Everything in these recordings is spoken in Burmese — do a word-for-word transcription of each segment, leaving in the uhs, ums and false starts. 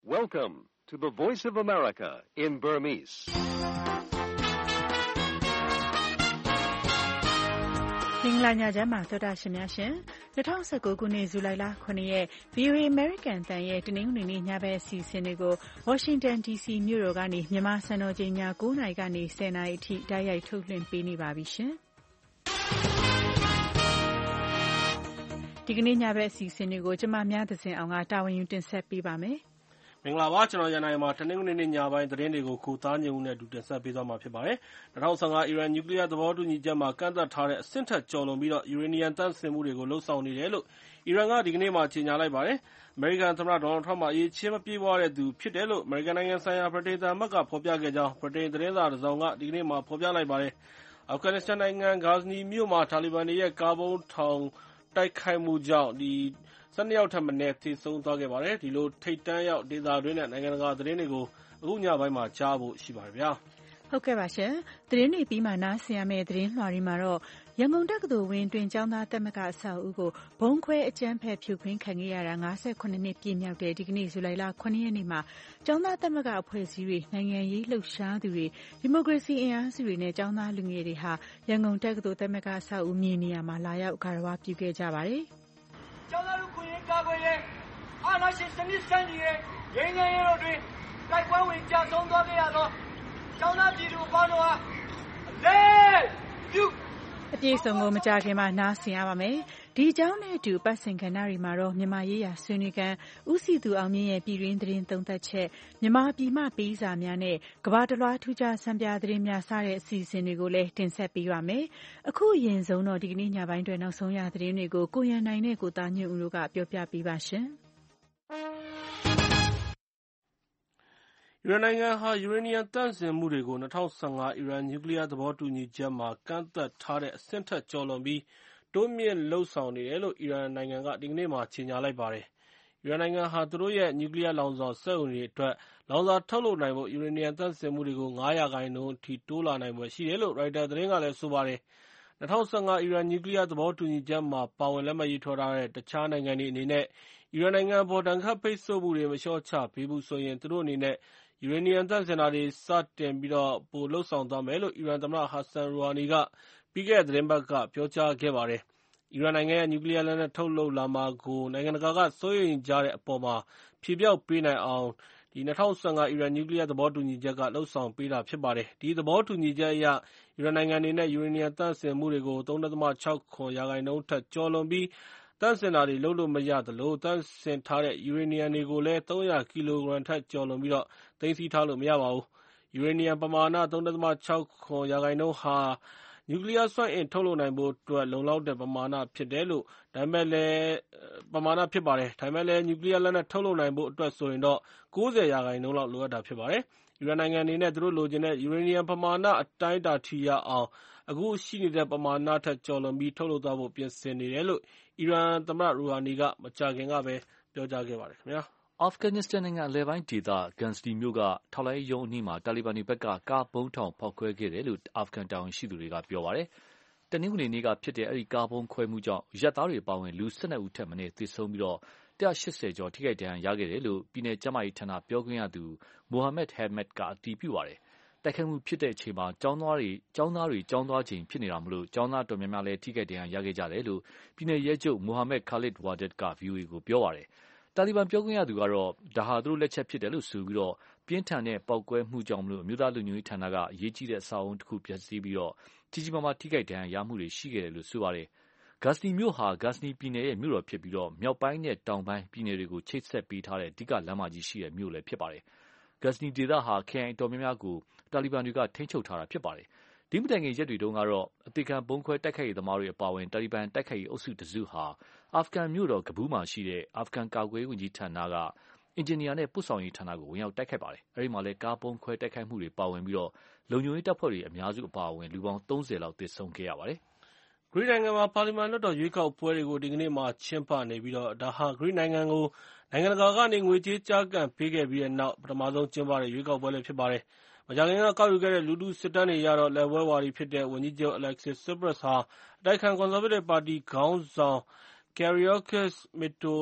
Welcome to the Voice of America in Burmese. Ninglanya jama thoda shimyashin, two thousand nineteenခုနှစ်ဇူလိုင်လခုနှစ်ရက် V O A American တန်ရဲ့တနင်္ဂနွေနေ့ညဘက်အစီအစဉ်တွေကို Washington D C မြို့တော်ကနေမြန်မာစံတော်ချိန်ညnineနာရီကနေtenနာရီအထိတိုက်ရိုက်ထုတ်လွှင့်ပေးနေပါပြီရှင်။ဒီကနေ့ညဘက်အစီအစဉ်တွေကိုကျမများသဇင်အောင်ကတာဝန်ယူတင်ဆက်ပေးပါမယ်။မင်္ဂလာပါကျွန်တော်ရန်နိုင်မှာတနင်္ဂနွေနေ့ညပိုင်းသတင်းတွေကိုကိုသားညုံနဲ့အတူတင်ဆက်ပေးသွားမှာဖြစ်ပါတယ်။two thousand fifteenအီရန်နျူကလ িয়ার သဘောတူညီချက်မှာကန့်သတ်ထားတဲ့အဆင့်ထက်ကျော်လွန်ပြီးတော့ယူရေနီယံသန့်စင်မှုတွေကိုလှုပ်ဆောင်နေတယ်လို့အီရန်ကဒီကနေ့မှကြေညာလိုက်ပါတယ်။အမေရိကန်သမ္မတဒေါ်နယ်ထရမ့်ကအရေးချင်းမပြေဝတဲ့သူဖြစ်တယ်လို့အမေရိကန်နိုင်ငံဆိုင်ရာဗြိတိန်သံအမတ်ကဖော်ပြခဲ့ကြောင်းဗြိတိန်သတင်းစာတစ်စောင်ကဒီကနေ့မှဖော်ပြလိုက်ပါတယ်။အာဖဂန်နစ္စတန်နိုင်ငံဂါဇနီမြို့မှာတာလီဘန်တွေရဲ့ကားဗုံးထောင်တိုက်ခိုက်မှုကြောင့်ဒီtwelveယောက်ထက်မနည်းသေဆုံးသွားခဲ့ပါတယ်။ဒီလိုထိပ်တန်းရောက်ဒေသတွင်းနဲ့နိုင်ငံတကာသတင်းတွေကိုအခုညပိုင်းမှာကြားဖို့ရှိပါတယ်ဗျာ။ဟုတ်ကဲ့ပါရှင်။သတင်းတွေပြီးမှနားဆင်ရမယ့်သတင်းလွှာတွေမှာတော့ရန်ကုန်တက္ကသိုလ်ဝင်းတွင်ကျောင်းသားတက်မကအဆောက်အဦကိုဘုံခွဲအကြမ်းဖက်ဖြိုခွင်းခံခဲ့ရတာfifty-sevenနှစ်ပြည့်မြောက်တဲ့ဒီကနေ့ဇူလိုင်လnineရက်နေ့မှာကျောင်းသားတက်မကအဖွဲ့အစည်းတွေနိုင်ငံရေးလှုပ်ရှားသူတွေဒီမိုကရေစီအင်အားစုတွေနဲ့ကျောင်းသားလူငယ်တွေဟာရန်ကုန်တက္ကသိုလ်တက်မကအဆောက်အဦမြေနေရာမှာလာရောက်ဂါရဝပြုခဲ့ကြပါတယ်။ကျောင်းသားလူခွင့်ရေးကာကွယ်ရေးအာဏာရှင်စနစ်ဆန့်ကျင်ရေးရင်းနှီးရေးတို့တွင်တိုက်ပွဲဝင်ကြဆုံးသွားခဲ့ရသောကျောင်းသားပြည်သူအပေါင်းတို့အားအလေးပြုအပြည့်စုံကိုမကြခင်မှာနားဆင်ရပါမယ်။ဒီအကြောင်းနဲ့အတူပတ်စင်ကဏ္ဍတွေမှာတော့မြန်မာရေးရာဆွေးနွေးခန်းဦးစီသူအောင်မြင့်ရဲ့ပြည်တွင်းသတင်းသုံးသပ်ချက်မြန်မာပြည်မှပေးစာများနဲ့ကမ္ဘာတလွှားထူးခြားစံပြသတင်းများစတဲ့အစီအစဉ်တွေကိုလည်းတင်ဆက်ပေးပါမယ်။အခုအရင်ဆုံးတော့ဒီကနေ့ညပိုင်းတွင်နောက်ဆုံးရသတင်းတွေကိုကိုရန်နိုင်နဲ့ကိုသားညွန့်ဦးတို့ကပြောပြပေးပါရှင်။အီရန်နိုင်ငံဟာယူရေနီယံသန့်စင်မှုတွေကိုtwo thousand fifteenအီရန်နျူကလ িয়ার သဘောတူညီချက်မှာကန့်သတ်ထားတဲ့အဆင့်ထက်ကျော်လွန်ပြီးတိုးမြင့်လုပ်ဆောင်နေတယ်လို့အီရန်နိုင်ငံကဒီကနေ့မှကြေညာလိုက်ပါတယ်။အီရန်နိုင်ငံဟာသူတို့ရဲ့နျူကလ িয়ার လောင်စာစက်အုံတွေအတွက်လောင်စာထုတ်လုပ်နိုင်ဖို့ယူရေနီယံသန့်စင်မှုတွေကိုfiveရာခိုင်နှုန်းအထိတိုးလာနိုင်ဖွယ်ရှိတယ်လို့ရိုက်တာသတင်းကလည်းဆိုပါတယ်။two thousand fifteenအီရန်နျူကလ িয়ার သဘောတူညီချက်မှာပါဝင်လက်မှတ်ရေးထိုးထားတဲ့တခြားနိုင်ငံတွေအနေနဲ့အီရန်နိုင်ငံအပေါ်ဒဏ်ခတ်ပိတ်ဆို့မှုတွေမလျှော့ချပေးဘူးဆိုရင်သူတို့အနေနဲ့ယူရေနီယံသန့်စင်တာတွေစတင်ပြီးတော့ပိုလုပ်ဆောင်သွားမယ်လို့အီရန်သမ္မတ Hassan Rouhani ကပြီးခဲ့တဲ့သတင်းပတ်ကပြောကြားခဲ့ပါတယ်။အီရန်နိုင်ငံရဲ့နျူကလ িয়ার လက်နက်ထုတ်လုပ်လာမှာကိုနိုင်ငံတကာကစိုးရိမ်ကြတဲ့အပေါ်မှာဖြေဖျောက်ပေးနိုင်အောင်two thousand fifteenအီရန်နျူကလ িয়ার သဘောတူညီချက်ကလုပ်ဆောင်ပေးတာဖြစ်ပါတယ်။ဒီသဘောတူညီချက်အရအီရန်နိုင်ငံအနေနဲ့ယူရေနီယံသန့်စင်မှုတွေကိုthree point six sevenရာခိုင်နှုန်းထက်ကျော်လွန်ပြီးသန့်စင်တာတွေလုပ်လို့မရသလိုသန့်စင်ထားတဲ့ယူရေနီယံတွေကိုလည်းthree hundredကီလိုဂရမ်ထက်ကျော်လွန်ပြီးတော့သိမ်းဆည်းထားလို့မရပါဘူး။ယူရေနီယံပမာဏthree point six sevenရာခိုင်နှုန်းဟာနျူကလ িয়ার စွမ်းအင်ထုတ်လုပ်နိုင်ဖို့အတွက်လုံလောက်တဲ့ပမာဏဖြစ်တယ်လို့ဒါပေမဲ့လည်းပမာဏဖြစ်ပါတယ်။ဒါပေမဲ့လည်းနျူကလ িয়ার လက်နက်ထုတ်လုပ်နိုင်ဖို့အတွက်ဆိုရင်တော့ninetyရာခိုင်နှုန်းလောက်လိုအပ်တာဖြစ်ပါတယ်။အီရန်နိုင်ငံအနေနဲ့သူတို့လိုချင်တဲ့ယူရေနီယံပမာဏအတိုင်းအတာထိရအောင်အခုရှိနေတဲ့ပမာဏထက်ကျော်လွန်ပြီးထုတ်လုပ်သွားဖို့ပြင်ဆင်နေတယ်လို့အီရန်သမ္မတ Rouhani ကမကြာခင်ကပဲပြောကြားခဲ့ပါတယ်ခင်ဗျာ။အာဖဂန်နစ္စတန်နိုင်ငံအလယ်ပိုင်းဒေသဂန်ဇနီမြို့ကထောက်လှမ်းရေးရုံးအနီးမှာတာလီဘန်တွေဘက်ကကားဗုံးထောင်ဖောက်ခွဲခဲ့တယ်လို့အာဖဂန်တာဝန်ရှိသူတွေကပြောပါတယ်။တနင်္ဂနွေနေ့ကဖြစ်တဲ့အဲဒီကားဗုံးခွဲမှုကြောင့်အရပ်သားတွေအပါအဝင်လူtwelveဦးထက်မနည်းသေဆုံးပြီးone hundred eightyကျော်ထိခိုက်ဒဏ်ရာရခဲ့တယ်လို့ပြည်နယ်ကျန်းမာရေးဌာနပြောခွင့်ရသူ Mohammad Hamid ကအတည်ပြုပါတယ်။တိုက်ခိုက်မှုဖြစ်တဲ့အချိန်မှာကျောင်းသားတွေကျောင်းသားတွေကျောင်းသွားချိန်ဖြစ်နေတာမို့ကျောင်းသားတော်များများလည်းထိခိုက်ဒဏ်ရာရခဲ့ကြတယ်လို့ပြည်နယ်ရဲချုပ် Mohammad Khalid Wadid က ဗွီအိုအေကိုပြောပါတယ်။တာလီဘန်ပြောခွင့်ရသူကတော့ဒါဟာသူတို့လက်ချက်ဖြစ်တယ်လို့ဆိုပြီးပြင်းထန်တဲ့ပေါက်ကွဲမှုကြောင့်အမျိုးသားလုံခြုံရေးဌာနကအရေးကြီးတဲ့အဆောက်အအုံတစ်ခုပျက်စီးပြီးကြီးကြီးမားမားထိခိုက်ဒဏ်ရာရမှုတွေရှိခဲ့တယ်လို့ဆိုပါတယ်။ဂါဇနီမြို့ဟာဂါဇနီပြည်နယ်ရဲ့မြို့တော်ဖြစ်ပြီးမြောက်ပိုင်းနဲ့တောင်ပိုင်းပြည်နယ်တွေကိုချိတ်ဆက်ပေးထားတဲ့အဓိကလမ်းမကြီးရှိတဲ့မြို့လည်းဖြစ်ပါတယ်။ဂါဇနီဒေသဟာခရိုင်အတော်များများကိုတာလီဘန်တွေကထိန်းချုပ်ထားတာဖြစ်ပါတယ်။ဒီမတိုင်ခင်ရက်တွေတုန်းကတော့အသေခံဗုံးခွဲတိုက်ခိုက်ရေးသမားတွေအပါအဝင်တာလီဘန်တိုက်ခိုက်ရေးအုပ်စုတစုဟာအာဖဂန်မြို့တော်ကဘူးမှာရှိတဲ့အာဖဂန်ကာကွယ်ရေးဝန်ကြီးဌာနကအင်ဂျင်နီယာနဲ့ပို့ဆောင်ရေးဌာနကိုဝင်ရောက်တိုက်ခိုက်ပါတယ်။အဲဒီမှာလည်းကားဗုံးခွဲတိုက်ခိုက်မှုတွေပါဝင်ပြီးလုံခြုံရေးတပ်ဖွဲ့တွေအများစုအပါအဝင်လူပေါင်းthirtyလောက်သေဆုံးခဲ့ရပါတယ်။ဂရိနိုင်ငံမှာပါလီမန်လွှတ်တော်ရွေးကောက်ပွဲတွေကိုဒီကနေ့မှကျင်းပနေပြီးတော့ဒါဟာဂရိနိုင်ငံကိုနိုင်ငံတကာကနေငွေကြေးကျားကန်ပေးခဲ့ပြီးတဲ့နောက်ပထမဆုံးကျင်းပတဲ့ရွေးကောက်ပွဲလည်းဖြစ်ပါတယ်။မကြာခင်ကကောက်ယူခဲ့တဲ့လူထုစစ်တမ်းတွေအရတော့လက်ဝဲဝါဒီဖြစ်တဲ့ဝန်ကြီးချုပ် Alexis Tsipras ဟာအတိုက်အခံကွန်ဆာဗေးတစ်ပါတီခေါင်းဆောင် Kyriakos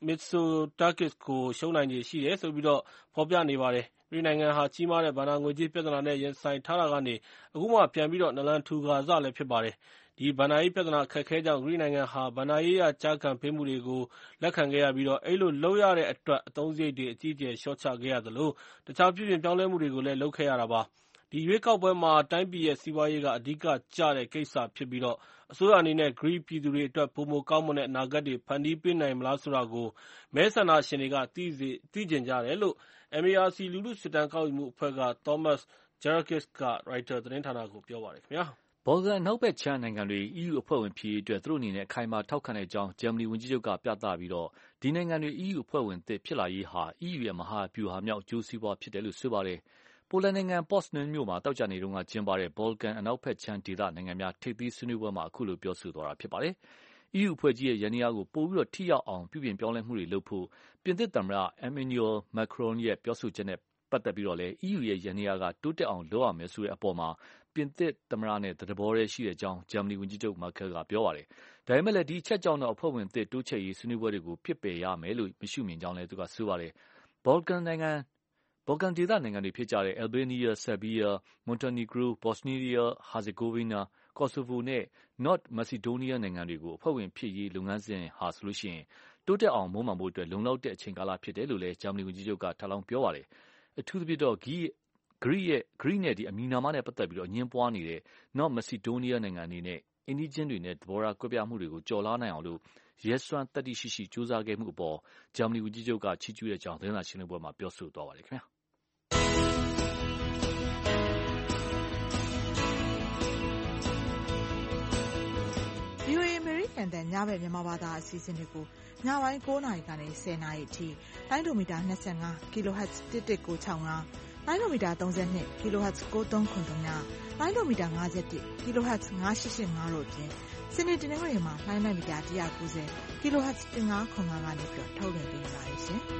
Mitsotakis ကိုရှုံးနိုင်ခြေရှိတယ်ဆိုပြီးတော့ဖော်ပြနေပါတယ်။ဂရိနိုင်ငံဟာကြီးမားတဲ့ဘဏ္ဍာငွေကြေးပြဿနာနဲ့ရင်ဆိုင်ထားတာကနေအခုမှပြန်ပြီးတော့နလန်ထူကာစလည်းဖြစ်ပါတယ်။ဒီဘဏ္ဍာရေးပြဿနာအခက်အခဲကြောင့်ဂရိနိုင်ငံဟာဘဏ္ဍာရေးအရကြားခံပေးမှုတွေကိုလက်ခံခဲ့ရပြီးတော့အဲ့လိုလုပ်ရတဲ့အတွက်အသုံးစရိတ်တွေအကြီးအကျယ်လျှော့ချခဲ့ရသလိုတခြားပြုပြင်ပြောင်းလဲမှုတွေကိုလည်းလုပ်ခဲ့ရတာပါ။ဒီရွေးကောက်ပွဲမှာတိုင်းပြည်ရဲ့စီးပွားရေးကအဓိကကျတဲ့ကိစ္စဖြစ်ပြီးတော့အစိုးရအနေနဲ့ဂရိပြည်သူတွေအတွက်ပိုမိုကောင်းမွန်တဲ့အနာဂတ်တွေဖန်တီးပေးနိုင်မလားဆိုတာကိုမဲဆန္ဒရှင်တွေကသိစေသိကျင်ကြတယ်လို့ M A R C လူထုစစ်တမ်းကောက်ယူမှုအဖွဲ့က Thomas Jarakis က ရိုက်တာသတင်းဌာနကိုပြောပါတယ်ခင်ဗျာ။ဘော်လကန်အနောက်ဘက်ခြမ်းနိုင်ငံတွေ E U အဖွဲ့ဝင်ဖြစ်ရေးအတွက်သူတို့အနေနဲ့အခိုင်အမာထောက်ခံတဲ့အကြောင်းဂျာမနီဝန်ကြီးချုပ်ကပြသပြီးတော့ဒီနိုင်ငံတွေ E U အဖွဲ့ဝင်သစ်ဖြစ်လာရေးဟာ E U ရဲ့မဟာဗျူဟာမြောက်အကျိုးစီးပွားဖြစ်တယ်လို့ဆိုပါတယ်။ပိုလန်နိုင်ငံ Poznan မြို့မှာတောက်ကြနေတုန်းကကျင်းပတဲ့ဘော်လကန်အနောက်ဘက်ခြမ်းဒေသနိုင်ငံများထိပ်သီးဆွေးနွေးပွဲမှာအခုလိုပြောဆိုသွားတာဖြစ်ပါတယ်။ E U အဖွဲ့ကြီးရဲ့ယန္တရားကိုပိုပြီးတော့ထိရောက်အောင်ပြုပြင်ပြောင်းလဲမှုတွေလုပ်ဖို့ပြင်သစ်သမ္မတ Emmanuel Macron ရဲ့ပြောဆိုချက်နဲ့ပတ်သက်ပြီးတော့လည်း E U ရဲ့ယန္တရားကတိုးတက်အောင်လုပ်ရမယ်ဆိုတဲ့အပေါ်မှာပြင်သစ်သမ္မတနဲ့သဘောတည်းရှိတဲ့အကြောင်းဂျာမနီဝန်ကြီးချုပ် Merkel ကပြောပါတယ်။ဒါပေမဲ့လည်းဒီအချက်ကြောင့်တော့အဖွဲ့ဝင်သစ်တိုးချဲ့ရေးဆွေးနွေးပွဲတွေကိုပစ်ပယ်ရမယ်လို့မရှုမြင်ကြောင်းလည်းသူကဆိုပါတယ်။ ဘော်လကန်နိုင်ငံဘော်လကန်ဒေသနိုင်ငံတွေဖြစ်ကြတဲ့ Albania, Serbia, Montenegro, Bosnia Herzegovina, Kosovo နဲ့ North Macedonia နိုင်ငံတွေကိုအဖွဲ့ဝင်ဖြစ်ရေးလုပ်ငန်းစဉ်ဟာဆိုလို့ရှိရင်တိုးတက်အောင်မွမ်းမံဖို့အတွက်လုံလောက်တဲ့အချိန်ကာလဖြစ်တယ်လို့လည်းဂျာမနီဝန်ကြီးချုပ်ကထပ်လောင်းပြောပါတယ်။အထူးသဖြင့်တော့ဂရိရဲ့ဂရိနဲ့ဒီအမီနာမနဲ့ပတ်သက်ပြီးတော့အငင်းပွားနေတဲ့ North Macedonia နိုင်ငံအနေနဲ့အိမ်နီးချင်းတွေနဲ့သဘောထားကွဲပြားမှုတွေကိုကျော်လွှားနိုင်အောင်လို့ရဲစွမ်းတတ္တိရှိရှိကြိုးစားခဲ့မှုအပေါ်ဂျာမနီဝန်ကြီးချုပ်ကချီးကျူးတဲ့အကြောင်းသတင်းစာရှင်းလင်းပွဲမှာပြောဆိုသွားပါတယ်ခင်ဗျာ။ V O A အမေရိကန်တန်ညဘက်မြန်မာဘာသာအစီအစဉ်တွေကိုညပိုင်း၉နာရီကနေ၁၀နာရီအထိလိုင်းဒိုမီတာ၂၅ kHz တစ်တစ်ကို၆၅လိုင်းဒိုမီတာ၃၂ kHz ၉၃၇၃လိုင်းဒိုမီတာ၅၁ kHz ၅၈၈၅တို့အပြင်စနေတနင်္ဂနွေမှာလိုင်းမီတာ၁၉၀ kHz ၁၅၇၅ကနေပြီးထုတ်လွှင့်ပေးနေပါတယ်ရှင်။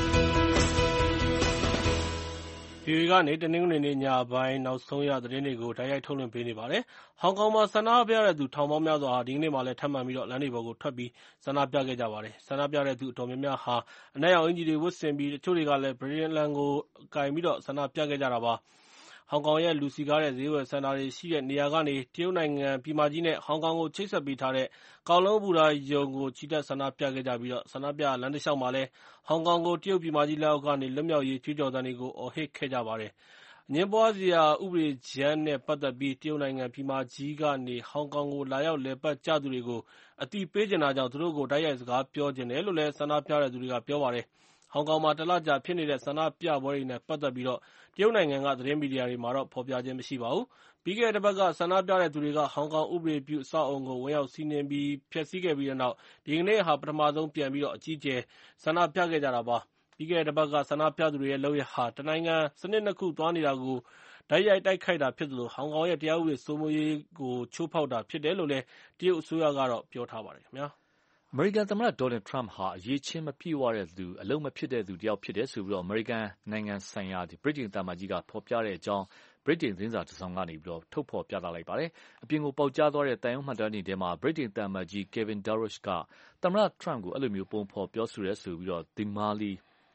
V O A ကနေတနင်္ဂနွေနေ့ညပိုင်းနောက်ဆုံးရသတင်းတွေကိုတိုက်ရိုက်ထုတ်လွှင့်ပေးနေပါတယ်။ဟောင်ကောင်မှာဆန္ဒပြတဲ့သူထောင်ပေါင်းများစွာဟာဒီကနေ့မှလည်းထပ်မံပြီးတော့လမ်းတွေပေါ်ကိုထွက်ပြီးဆန္ဒပြခဲ့ကြပါတယ်။ဆန္ဒပြတဲ့သူအတော်များများဟာအနက်ရောင်အင်ဂျီတွေဝတ်ဆင်ပြီးတချို့တွေကလည်းဗြိတိန်လန်ကိုကိုင်ပြီးတော့ဆန္ဒပြခဲ့ကြတာပါ။ဟောင်ကောင်ရဲ့လူစည်ကားတဲ့ဈေးဝယ်စင်တာတွေရှိတဲ့နေရာကနေတရုတ်နိုင်ငံပြည်မကြီးနဲ့ဟောင်ကောင်ကိုချိတ်ဆက်ပေးထားတဲ့ကောက်လုံးဘူတာရုံကိုချီတက်ဆန္ဒပြခဲ့ကြပြီးတော့ဆန္ဒပြလမ်းတစ်လျှောက်မှာလည်းဟောင်ကောင်ကိုတရုတ်ပြည်မကြီးလက်အောက်ကနေလွတ်မြောက်ရေးကြွေးကြော်သံတွေကိုအော်ဟစ်ခဲ့ကြပါတယ်။အငြင်းပွားစရာဥပဒေကြမ်းနဲ့ပတ်သက်ပြီးတရုတ်နိုင်ငံပြည်မကြီးကနေဟောင်ကောင်ကိုလာရောက်လည်ပတ်ကြသူတွေကိုအသိပေးချင်တာကြောင့်သူတို့ကိုတိုက်ရိုက်စကားပြောချင်တယ်လို့လည်းဆန္ဒပြတဲ့သူတွေကပြောပါတယ်။ဟောင်ကောင်မှာတလကြာဖြစ်နေတဲ့ဆန္ဒပြပွဲတွေနဲ့ပတ်သက်ပြီးတော့တရုတ်နိုင်ငံကသတင်းမီဒီယာတွေမှာတော့ဖော်ပြခြင်းမရှိပါဘူး။ပြီးခဲ့တဲ့တစ်ပတ်ကဆန္ဒပြတဲ့သူတွေကဟောင်ကောင်ဥပဒေပြုအဆောက်အအုံကိုဝင်ရောက်စီးနင်းပြီးဖျက်ဆီးခဲ့ပြီးတဲ့နောက်ဒီကနေ့ဟာပထမဆုံးပြန်ပြီးတော့အကြီးအကျယ်ဆန္ဒပြခဲ့ကြတာပါ။ပြီးခဲ့တဲ့တစ်ပတ်ကဆန္ဒပြသူတွေရဲ့လုပ်ရပ်ဟာတနိုင်ငံစနစ်နှစ်ခုသွားနေတာကိုတိုက်ရိုက်တိုက်ခိုက်တာဖြစ်သလိုဟောင်ကောင်ရဲ့တရားဥပဒေစိုးမိုးရေးကိုချိုးဖောက်တာဖြစ်တယ်လို့လည်းတရုတ်အစိုးရကတော့ပြောထားပါတယ်ခင်ဗျာ။အမေရိကန်သမ္မတဒေါ်နယ်ထရမ့်ဟာအရေးချင်းမပြည့်ဝတဲ့သူအလုံးမဖြစ်တဲ့သူတယောက်ဖြစ်တယ်ဆိုပြီးတော့အမေရိကန်နိုင်ငံဆိုင်ရာဗြိတိန်သံအမတ်ကြီးကဖော်ပြတဲ့အကြောင်းဗြိတိန်သတင်းစာတစ်စောင်ကနေပြီးတော့ထုတ်ဖော်ပြသလိုက်ပါတယ်။အပြင်ကိုပေါက်ကြားသွားတဲ့တန်ရုံးမှတ်တမ်းတွေထဲမှာဗြိတိန်သံအမတ်ကြီး Kevin Darroch ကသမ္မတထရမ့်ကိုအဲ့လိုမျိုးပုံဖော်ပြောဆိုရဲဆိုပြီးတော့ The Mail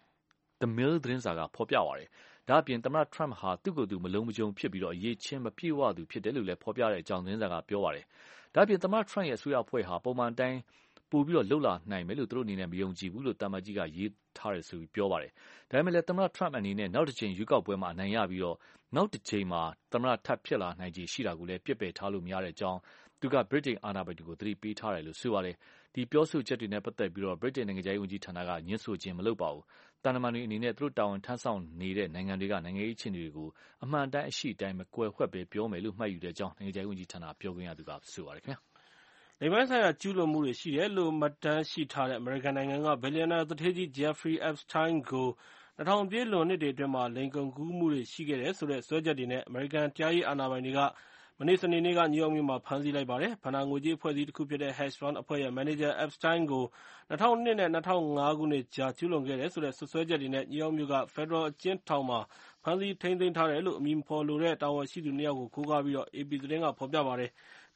The Mail သတင်းစာကဖော်ပြပါတယ်။ဒါအပြင်သမ္မတထရမ့်ဟာသူ့ကိုယ်သူမလုံးမကြုံဖြစ်ပြီးတော့အရေးချင်းမပြည့်ဝသူဖြစ်တယ်လို့လည်းဖော်ပြတဲ့အကြောင်းသတင်းစာကပြောပါတယ်။ဒါအပြင်သမ္မတထရမ့်ရဲ့အစိုးရအဖွဲ့ဟာပုံမှန်တိုင်းပို့ပြီးတော့လှုပ်လာနိုင်မယ်လို့သူတို့အနေနဲ့မယုံကြည်ဘူးလို့တမန်ကြီးကရေးထားတယ်ဆိုပြီးပြောပါတယ်။ဒါပေမဲ့လည်းသမ္မတထရမ့်အနေနဲ့နောက်တစ်ချိန်ရွေးကောက်ပွဲမှာအနိုင်ရပြီးတော့နောက်တစ်ချိန်မှာသမ္မတထပ်ဖြစ်လာနိုင်ခြေရှိတာကိုလည်းပြစ်ပယ်ထားလို့မရတဲ့အကြောင်းသူကဗြိတိန်အာဏာပိုင်တွေကိုသတိပေးထားတယ်လို့ဆိုပါတယ်။ဒီပြောဆိုချက်တွေနဲ့ပတ်သက်ပြီးတော့ဗြိတိန်နိုင်ငံခြားရေးဝန်ကြီးဌာနကညှင်းဆိုခြင်းမလုပ်ပါဘူး။တန်တမန်တွေအနေနဲ့သူတို့တာဝန်ထမ်းဆောင်နေတဲ့နိုင်ငံတွေကနိုင်ငံရေးအခြေအနေတွေကိုအမှန်တမ်းအရှိတိုင်းမကွယ်ဝှက်ပဲပြောမယ်လို့မှတ်ယူတဲ့အကြောင်းနိုင်ငံခြားရေးဝန်ကြီးဌာနပြောခွင့်ရသူကဆိုပါတယ်ခင်ဗျာ။လိင်ပိုင်းဆိုင်ရာကျူးလွန်မှုတွေရှိတယ်လို့မှတ်တမ်းရှိထားတဲ့အမေရိကန်နိုင်ငံကဘီလီယံနာသူဌေးကြီး Jeffrey Epstein ကို၂၀၀၀ ပြည့်လွန်နှစ်တွေအတွင်းမှာလိင်ကုန်ကူးမှုတွေရှိခဲ့တယ်ဆိုတဲ့စွဲချက်တွေနဲ့အမေရိကန်တရားရေးအာဏာပိုင်တွေကမနေ့စနေနေ့ကနယူးယောက်မြို့မှာဖမ်းဆီးလိုက်ပါတယ်။ဘဏ္ဍာငွေကြေးအဖွဲ့အစည်းတစ်ခုဖြစ်တဲ့ Hedge Fund အဖွဲ့ရဲ့မန်နေဂျာ Epstein ကို၂၀၀၂ နဲ့ ၂၀၀၅ ခုနှစ်ကြားကျူးလွန်ခဲ့တယ်ဆိုတဲ့စွပ်စွဲချက်တွေနဲ့နယူးယောက်မြို့က ဖက်ဒရယ်အကျဉ်းထောင်မှာဖမ်းဆီးထိန်းသိမ်းထားတယ်လို့အမည်မဖော်လိုတဲ့တာဝန်ရှိသူနှစ်ယောက်ကိုကိုးကားပြီး အေပီသတင်းကဖော်ပြပါတယ်။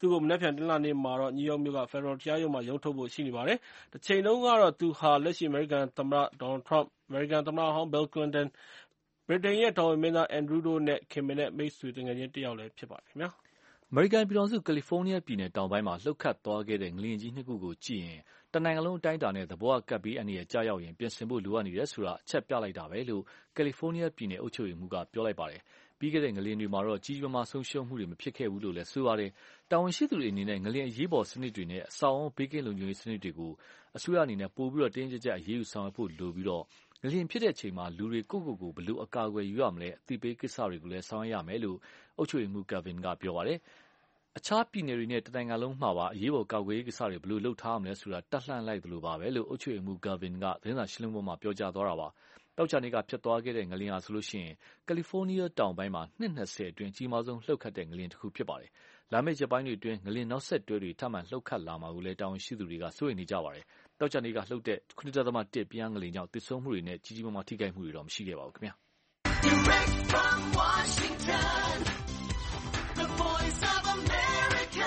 သူ့ကိုမနက်ဖြန်တနင်္လာနေ့မှာတော့နယူးယောက်မြို့က ဖက်ဒရယ်တရားရုံးမှာရုံးထုတ်ဖို့ရှိနေပါတယ်။တစ်ချိန်တုန်းကတော့သူဟာလက်ရှိအမေရိကန်သမ္မတဒေါ်နယ်ထရမ့်၊အမေရိကန်သမ္မတဟောင်းဘီလ်ကလင်တန်၊ဗြိတိန်ရဲ့တော်ဝင်မင်းသားအန်ဒရူးတို့နဲ့ခင်မင်တဲ့မိတ်ဆွေသူငယ်ချင်းတစ်ယောက်လည်းဖြစ်ပါတယ်ခင်ဗျာ။အမေရိကန်ပြည်ထောင်စုကယ်လီဖိုးနီးယားပြည်နယ်တောင်ပိုင်းမှာလှုပ်ခတ်သွားခဲ့တဲ့ငလျင်ကြီးနှစ်ခုကိုကြည့်ရင်တနိုင်ငံလုံးအတိုင်းအတာနဲ့သဘာဝကပ်ဘေးအန္တရာယ်ကျရောက်ရင်ပြင်ဆင်ဖို့လိုအပ်နေတယ်ဆိုတာအချက်ပြလိုက်တာပဲလို့ကယ်လီဖိုးနီးယားပြည်နယ်အုပ်ချုပ်ရေးမှူးကပြောလိုက်ပါတယ်။ပြီးခဲ့တဲ့ငလျင်တွေမှာတော့ကြီးကြီးမားမားဆုံးရှုံးမှုတွေမဖြစ်ခဲ့ဘူးလို့လည်းဆိုပါတယ်။တာဝန်ရှိသူတွေအနေနဲ့ငလျင်အရေးပေါ်စနစ်တွေနဲ့အဆောက်အအုံဘေးကင်းလုံခြုံရေးစနစ်တွေကိုအစိုးရအနေနဲ့ပိုပြီးတင်းကျပ်ကျပ်အရေးယူဆောင်ရွက်ဖို့လိုပြီးတော့ငလျင်ဖြစ်တဲ့အချိန်မှာလူတွေကိုယ့်ကိုယ်ကိုဘယ်လိုအကာအကွယ်ယူရမလဲအသိပေးကိစ္စတွေကိုလည်းဆောင်ရွက်ရမယ်လို့အုပ်ချုပ်ရေးမှူးကယ်ဗင်ကပြောပါတယ်။အခြားပြည်နယ်တွေနဲ့တနိုင်ငံလုံးမှာပါအရေးပေါ်ကာကွယ်ရေးကိစ္စတွေဘယ်လိုလုပ်ထားရမလဲဆိုတာတက်လှမ်းလိုက်သလိုပါပဲလို့အုပ်ချုပ်ရေးမှူးဂယ်ဗင်ကသတင်းစာရှင်းလင်းပွဲမှာပြောကြားသွားတာပါ။တောက်ချာနေကဖြစ်သွားခဲ့တဲ့ငလျင်ဟာဆိုလို့ရှိရင်ကယ်လီဖိုးနီးယားတောင်ပိုင်းမှာနှစ်၂၀အတွင်းအကြီးမားဆုံးလှုပ်ခတ်တဲ့ငလျင်တစ်ခုဖြစ်ပါတယ်။လာမယ့်ရက်ပိုင်းတွေအတွင်းငလျင်နောက်ဆက်တွဲတွေထပ်မံလှုပ်ခတ်လာမှာကိုလည်းတာဝန်ရှိသူတွေကစိုးရိမ်နေကြပါတယ်။တောက်ချာနေကလှုပ်တဲ့ ခုနှစ်ဒသမ တစ် ပြင်းအားငလျင်ကြောင့်သေဆုံးမှုတွေနဲ့ကြီးကြီးမားမားထိခိုက်မှုတွေတော့မရှိခဲ့ပါဘူးခင်ဗျာ။ Direct from Washington, the voice of America,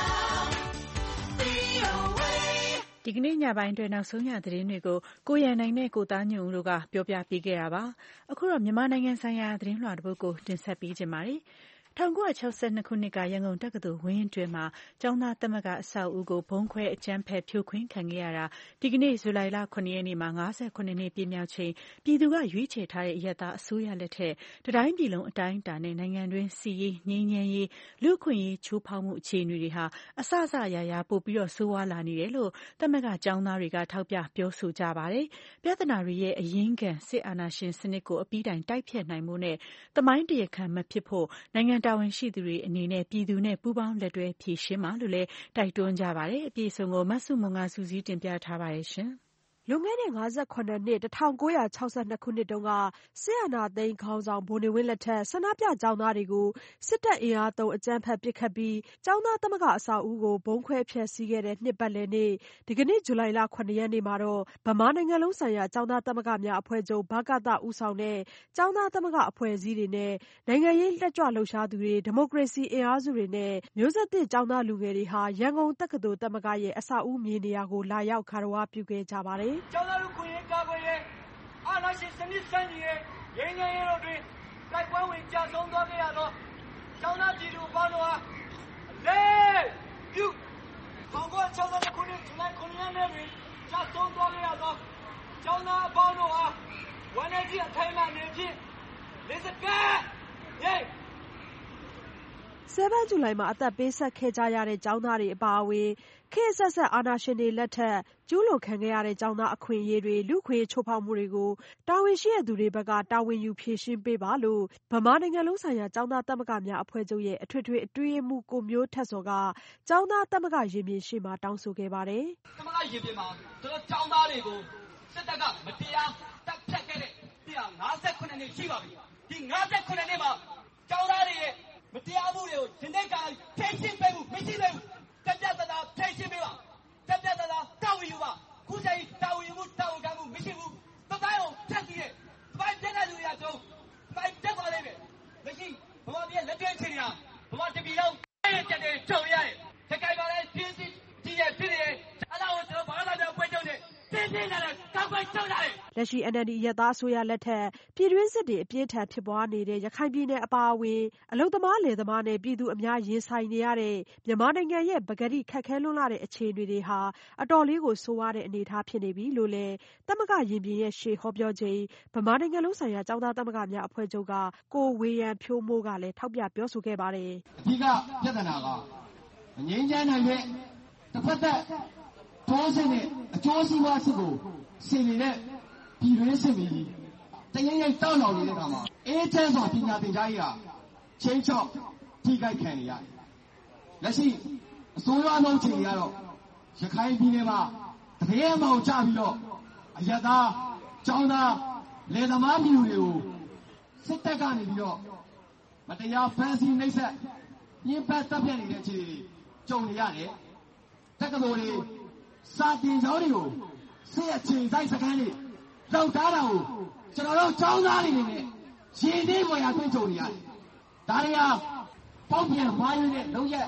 ဒီကနေ့ညပိုင်းအတွက်နောက်ဆုံးရသတင်းတွေကိုကိုရန်နိုင်နဲ့ကိုသားညွန့်ဦးတို့ကပြောပြပေးခဲ့တာပါ။အခုတော့မြန်မာနိုင်ငံဆိုင်ရာသတင်းလွှာတစ်ပုဒ်ကိုတင်ဆက်ပေးခြင်းပါတယ်။၁၉၆၂ခုနှစ်ကရန်ကုန်တက္ကသိုလ်ဝင်းအတွင်းမှာကျောင်းသားသမဂ္ဂအဆောက်အဦကိုဘုံခွဲအကြမ်းဖက်ဖြိုခွင်းခံခဲ့ရတာဒီကနေ့ဇူလိုင်လခုနှစ်ရက်နေ့မှာ၅၇နှစ်ပြည့်မြောက်ချိန်ပြည်သူကရွေးချယ်ထားတဲ့အရပ်သားအစိုးရလက်ထက်တတိုင်းပြည်လုံးအတိုင်းအတာနဲ့နိုင်ငံတွင်းစီရေးငြိမ်းချမ်းရေးလူ့အခွင့်အရေးချိုးဖောက်မှုအခြေအနေတွေဟာအဆအဆအရာရာပိုပြီးတော့ဆိုးဝါးလာနေတယ်လို့သမဂ္ဂကျောင်းသားတွေကထောက်ပြပြောဆိုကြပါတယ်။ပြဿနာတွေရဲ့အရင်းခံစစ်အာဏာရှင်စနစ်ကိုအပြီးတိုင်တိုက်ဖျက်နိုင်ဖို့နဲ့သမိုင်းတရားခံမဖြစ်ဖို့နိုင်ငံတာဝန်ရှိသူတွေအနေနဲ့ပြည်သူနဲ့ပူးပေါင်းလက်တွဲဖြေရှင်းပါလို့လည်းတိုက်တွန်းကြပါတယ်။အပြည့်အစုံကိုမဆုမွန်ကစူးစီးတင်ပြထားပါတယ်ရှင်။လွန်ခဲ့တဲ့၅၇နှစ်၁၉၆၂ခုနှစ်တုန်းကစစ်အာဏာသိမ်းခေါင်းဆောင်ဗိုလ်နေဝင်းလက်ထက်ဆန္ဒပြကျောင်းသားတွေကိုစစ်တပ်အင်အားသုံးအကြမ်းဖက်ပစ်ခတ်ပြီးကျောင်းသားသမဂ္ဂအဆောက်အဦကိုဘုံခွဲဖျက်ဆီးခဲ့တဲ့နှစ်ပတ်လည်နေ့ဒီကနေ့ဇူလိုင်လခုနှစ်ရက်နေ့မှာတော့ဗမာနိုင်ငံလုံးဆိုင်ရာကျောင်းသားသမဂ္ဂများအဖွဲ့ချုပ်ဗကသဦးဆောင်တဲ့ကျောင်းသားသမဂ္ဂအဖွဲ့အစည်းတွေနဲ့နိုင်ငံရေးလက်ကြွလှုပ်ရှားသူတွေဒီမိုကရေစီအင်အားစုတွေနဲ့မျိုးဆက်သစ်ကျောင်းသားလူငယ်တွေဟာရန်ကုန်တက္ကသိုလ်သမဂ္ဂရဲ့အဆောက်အဦမြေနေရာကိုလာရောက်ခါရဝပြုခဲ့ကြပါတယ်။ကျောင်းသားလူခွင့်ရေးကာကွယ်ရေးအာဏာရှင်စနစ်စန့်ကျင်ရေးရင်းနှီးရေးတို့တွင်တိုက်ပွဲဝင်ကြဆုံးသွားခဲ့ရသောကျောင်းသားပြည်သူအပေါင်းတို့အားအလေးပြု၁၉၆၂ခုနှစ်ဇူလိုင်ခုနှစ်ရက်နေ့တွင်ကြဆုံးသွားခဲ့ရသောကျောင်းသားအပေါင်းတို့အားဝန်ထမ်းကြီးအထိုင်မှနေဖြင့်လက်စကမ်းရေးဆဲဗန်ဇူလိုင်မှာအသက်ပေးဆက်ခဲ့ကြရတဲ့ကျောင်းသားတွေအပါအဝင်ခေတ်ဆက်ဆက်အာဏာရှင်တွေလက်ထက်ကျူးလွန်ခံခဲ့ရတဲ့ကျောင်းသားအခွင့်အရေးတွေလူ့ခွင့်ချိုးဖောက်မှုတွေကိုတာဝန်ရှိတဲ့သူတွေဘက်ကတာဝန်ယူဖြေရှင်းပေးပါလို့ဗမာနိုင်ငံလုံးဆိုင်ရာကျောင်းသားသမဂ္ဂများအဖွဲ့ချုပ်ရဲ့အထွေထွေအတွင်းရေးမှူးကိုမျိုးထက်စော်ကကျောင်းသားသမဂ္ဂရင်ပြင်ရှေ့မှာတောင်းဆိုခဲ့ပါတယ်။သမဂ္ဂရင်ပြင်မှာကျွန်တော်ကျောင်းသားတွေကိုစစ်တပ်ကမတရားတပ်ဖြတ်ခဲ့တဲ့တရား၅၇နှစ်ရှိပါပြီ။ဒီ၅၇နှစ်မှာကျောင်းသားတွေရဲ့မတရားမှုတွေကိုဒီနေ့ကဖြေရှင်းပေးဖို့မရှိသေးဘူး။တက်ပြတ်တာဖြေရှင်းပေးပါ။တက်ပြတ်တာတာဝန်ယူပါ။ခုချိန်တာဝန်ယူမှုတာဝန်ခံမှုမရှိဘူး။တတိုင်းအောင်ဖြတ်ပြီးတဲ့တတိုင်းတက်တဲ့လူတွေကကျွန်တော်တိုင်းတက်သွားလိမ့်မယ်။မရှိဘဝပြည့်လက်တွဲချင်နေတာဘဝတပီလုံးအဲ့တက်တဲ့ကြုံရတယ်။တကယ်ပါလေပြင်းစီကြီးရဲ့ဖြစ်နေတယ်။အဲ့ဒါကိုကျွန်တော်ဘာသာပြန်ပွဲချုပ်တယ်။တင်းတင်းလာတယ်ကောက်ကွယ်ချုပ်တယ်လက်ရှိ အန် အယ်လ် ဒီ ရက်သားအစိုးရလက်ထက်ပြည်တွင်းစစ်တွေအပြင်းထန်ဖြစ်ပွားနေတဲ့ရခိုင်ပြည်နယ်အပါအဝင်အလုပ်သမားလယ်သမားနဲ့ပြည်သူအများရင်ဆိုင်နေရတဲ့မြန်မာနိုင်ငံရဲ့ပကတိခက်ခဲလွန်းလာတဲ့အခြေအနေတွေဟာအတော်လေးကိုဆိုးဝါးတဲ့အနေအထားဖြစ်နေပြီလို့လည်းသမဂ္ဂရင်ပြင်ရဲ့ရှေ့ဟောပြောချိန်ဗမာနိုင်ငံလုံးဆိုင်ရာကျောင်းသားသမဂ္ဂများအဖွဲ့ချုပ်ကကိုဝေယံဖြိုးမိုးကလည်းထောက်ပြပြောဆိုခဲ့ပါတယ်အဓိကပြဿနာကမငြိမ်းချမ်းနိုင်တဲ့တစ်ဖက်သက်တိုးစစ်နဲ့အကျိုးစီးပွားစစ်ကိုဆင်နေတဲ့ပြည်တွင်းစစ်မီတရရိပ်တောက်လောင်နေတဲ့အခါမှာအေးချမ်းစွာပညာသင်ကြားရေးဟာချင်းချောက်ထိခိုက်ခံနေရတယ်။လက်ရှိအစိုးရလုံးချိန်တွေကတော့ရခိုင်ပြည်နယ်မှာတရေမောင်ချပြီးတော့အယက်သားကျောင်းသားလယ်သမားပြည်သူတွေကိုစစ်တပ်ကနေပြီးတော့မတရားဖမ်းဆီးနှိပ်စက်ညှဉ်းပန်းတပ်ဖြတ်နေတဲ့အခြေအနေကြုံနေရတယ်။တက္ကသိုလ်တွေစာတင်ကျောင်းတွေကိုစစ်အချိန်တိုင်းစခန်းတွေလောက်ထားတာကိုကျွန်တော်တို့ကျောင်းသားတွေနဲ့ရင်းနှီးပေါ်ရတွေ့ကြုံနေရတယ်။ဒါတွေကပေါက်ပြန်မှားရတဲ့လုံရက်အ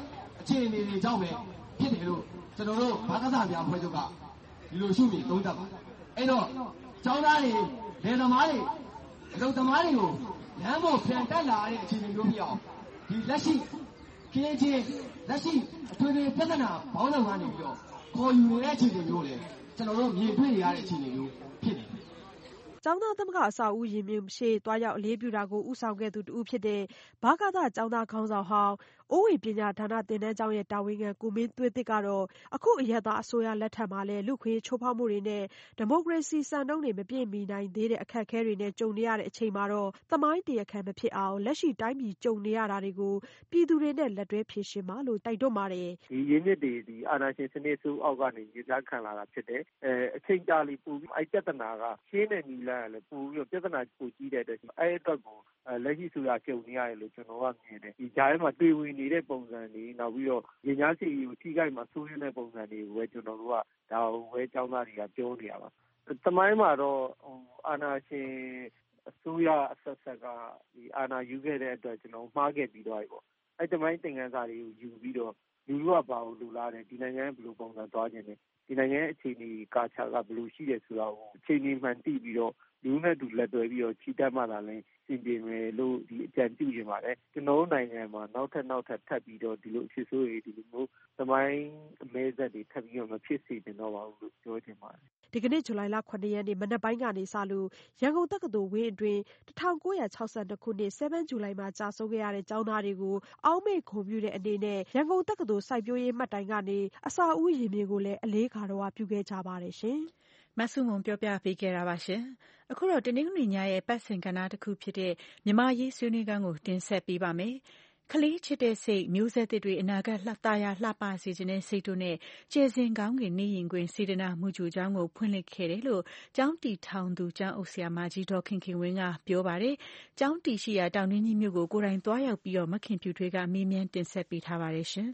အခြေအနေတွေကြောင့်ပဲဖြစ်တယ်လို့ကျွန်တော်တို့ဘာသာများဖွဲ့ချုပ်ကဒီလိုရှုမြင်သုံးသပ်ပါတယ်အဲ့တော့ကျောင်းသားတွေလယ်သမားတွေအလုပ်သမားတွေကိုလမ်းပေါ်ပြန်တက်လာတဲ့အခြေအနေမျိုးဖြစ်အောင်ဒီလက်ရှိခင်းချင်းလက်ရှိအထွေထွေပြဿနာဘောင်းဆောင်ကနေပြီးတော့ခေါ်ယူနေတဲ့အခြေအနေမျိုးလေကျွန်တော်တို့မြင်တွေ့ရတဲ့အခြေအနေမျိုးဖြစ်နေတယ်ကျောင်းသားသမဂ္ဂအဆောက်အဦရင်မြင်ရှေ့သွားရောက်အလေးပြုတာကိုဦးဆောင်ခဲ့သူတဦးဖြစ်တဲ့ဗကသကျောင်းသားခေါင်းဆောင်ဟောင်းအိုးဝေပညာဌာနသင်တန်းကျောင်းရဲ့တာဝန်ခံကိုမင်းသွေးသစ်ကတော့အခုအရပ်သားအစိုးရလက်ထက်မှာလည်းလူခွေချိုးဖောက်မှုတွေနဲ့ဒီမိုကရေစီစံနှုန်းတွေမပြည့်မီနိုင်သေးတဲ့အခက်အခဲတွေနဲ့ကြုံနေရတဲ့အချိန်မှာတော့သမိုင်းတရားခံမဖြစ်အောင်လက်ရှိတိုင်းပြည်ကြုံနေရတာတွေကိုပြည်သူတွေနဲ့လက်တွဲဖြေရှင်းပါလို့တိုက်တွန်းပါတယ်ဒီရင်းမြစ်တွေဒီအာဏာရှင်စနစ်စုအောက်ကနေရည်စားခံလာတာဖြစ်တယ်အဲအချိန်ကြာလီပူပြီးအဲ့ပြဿနာကရှင်းတဲ့နီလာလည်းပူပြီးပြဿနာပူကြီးတဲ့အတွက်အဲ့အတွက်ကိုလက်ရှိဆိုတာကြုံနေရတယ်လို့ကျွန်တော်ကမြင်တယ်ဒီဂျားထဲမှာတွေ့ဝင်နေတဲ့ပုံစံတွေနောက်ပြီးတော့ရင်းညာစီကိုထိခိုက်မှာဆိုးရတဲ့ပုံစံတွေကိုပဲကျွန်တော်တို့ကဒါကိုပဲကျောင်းသားတွေကပြောနေရပါသမိုင်းမှာတော့ဟိုအာဏာရှင်အစိုးရအဆက်ဆက်ကဒီအာဏာယူခဲ့တဲ့အတွက်ကျွန်တော်မှားခဲ့ပြီးတော့ပေါ့အဲ့သမိုင်းသင်ခန်းစာတွေကိုယူပြီးတော့လူလူကဘာလို့လူလာတယ်ဒီနိုင်ငံဘယ်လိုပုံစံသွားခြင်းလဲဒီနိုင်ငံရဲ့အခြေအနေကာချာကဘယ်လိုရှိတယ်ဆိုတာကိုအခြေအနေမှန်သိပြီးတော့လူနဲ့တူလက်တွဲပြီးတော့ချီတက်မှသာလဲစင်ပြင်မယ်လို့ဒီအကြံပြုနေပါတယ်ကျွန်တော်တို့နိုင်ငံမှာနောက်ထပ်နောက်ထပ်ထပ်ပြီးတော့ဒီလိုဖြစ်ဆိုးတွေဒီလိုမျိုးသမိုင်းအမဲဆက်တွေထပ်ပြီးတော့မဖြစ်စေချင်တော့ပါဘူးလို့ပြောချင်ပါတယ်ဒီကနေ့ဇူလိုင်လခုနှစ်ရက်နေ့မနက်ပိုင်းကနေစလို့ရန်ကုန်တက္ကသိုလ်ဝင်းအတွင်း၁၉၆၂ခုနှစ်7ဇူလိုင်မှာကြာဆုံးခဲ့ရတဲ့ကျောင်းသားတွေကိုအောက်မေ့ဂုဏ်ပြုတဲ့အနေနဲ့ရန်ကုန်တက္ကသိုလ်စိုက်ပျိုးရေးမှတ်တိုင်ကနေအစာဦးရင်မြေကိုလည်းအလေးဂါရဝပြုခဲ့ကြပါတယ်ရှင်မဆုမွန်ပြောပြပေးခဲ့တာပါရှင်အခုတော့တနင်္ဂနွေညရဲ့ပတ်စင်ကဏ္ဍတစ်ခုဖြစ်တဲ့မြမရေးဆွေးနွေးခန်းကိုတင်ဆက်ပေးပါမယ်ကလေးချစ်တဲ့စိတ်မျိုးဆက်သစ်တွေအနာဂတ်လှပရလှပစေခြင်းနဲ့စိတ်တို့နဲ့ကျေစင်ကောင်းကင်နေရင်တွင်စေတနာမှုကြိုကြောင်းကိုဖွင့်လှစ်ခဲ့တယ်လို့ကျောင်းတီထောင်သူကျောင်းအုပ်ဆရာမကြီးဒေါ်ခင်ခင်ဝင်းကပြောပါတယ်ကျောင်းတီရှိရာတောင်တွင်းကြီးမြို့ကိုကိုယ်တိုင်သွားရောက်ပြီးတော့မခင်ဖြူထွေးကမေးမြန်းတင်ဆက်ပေးထားပါတယ်ရှင်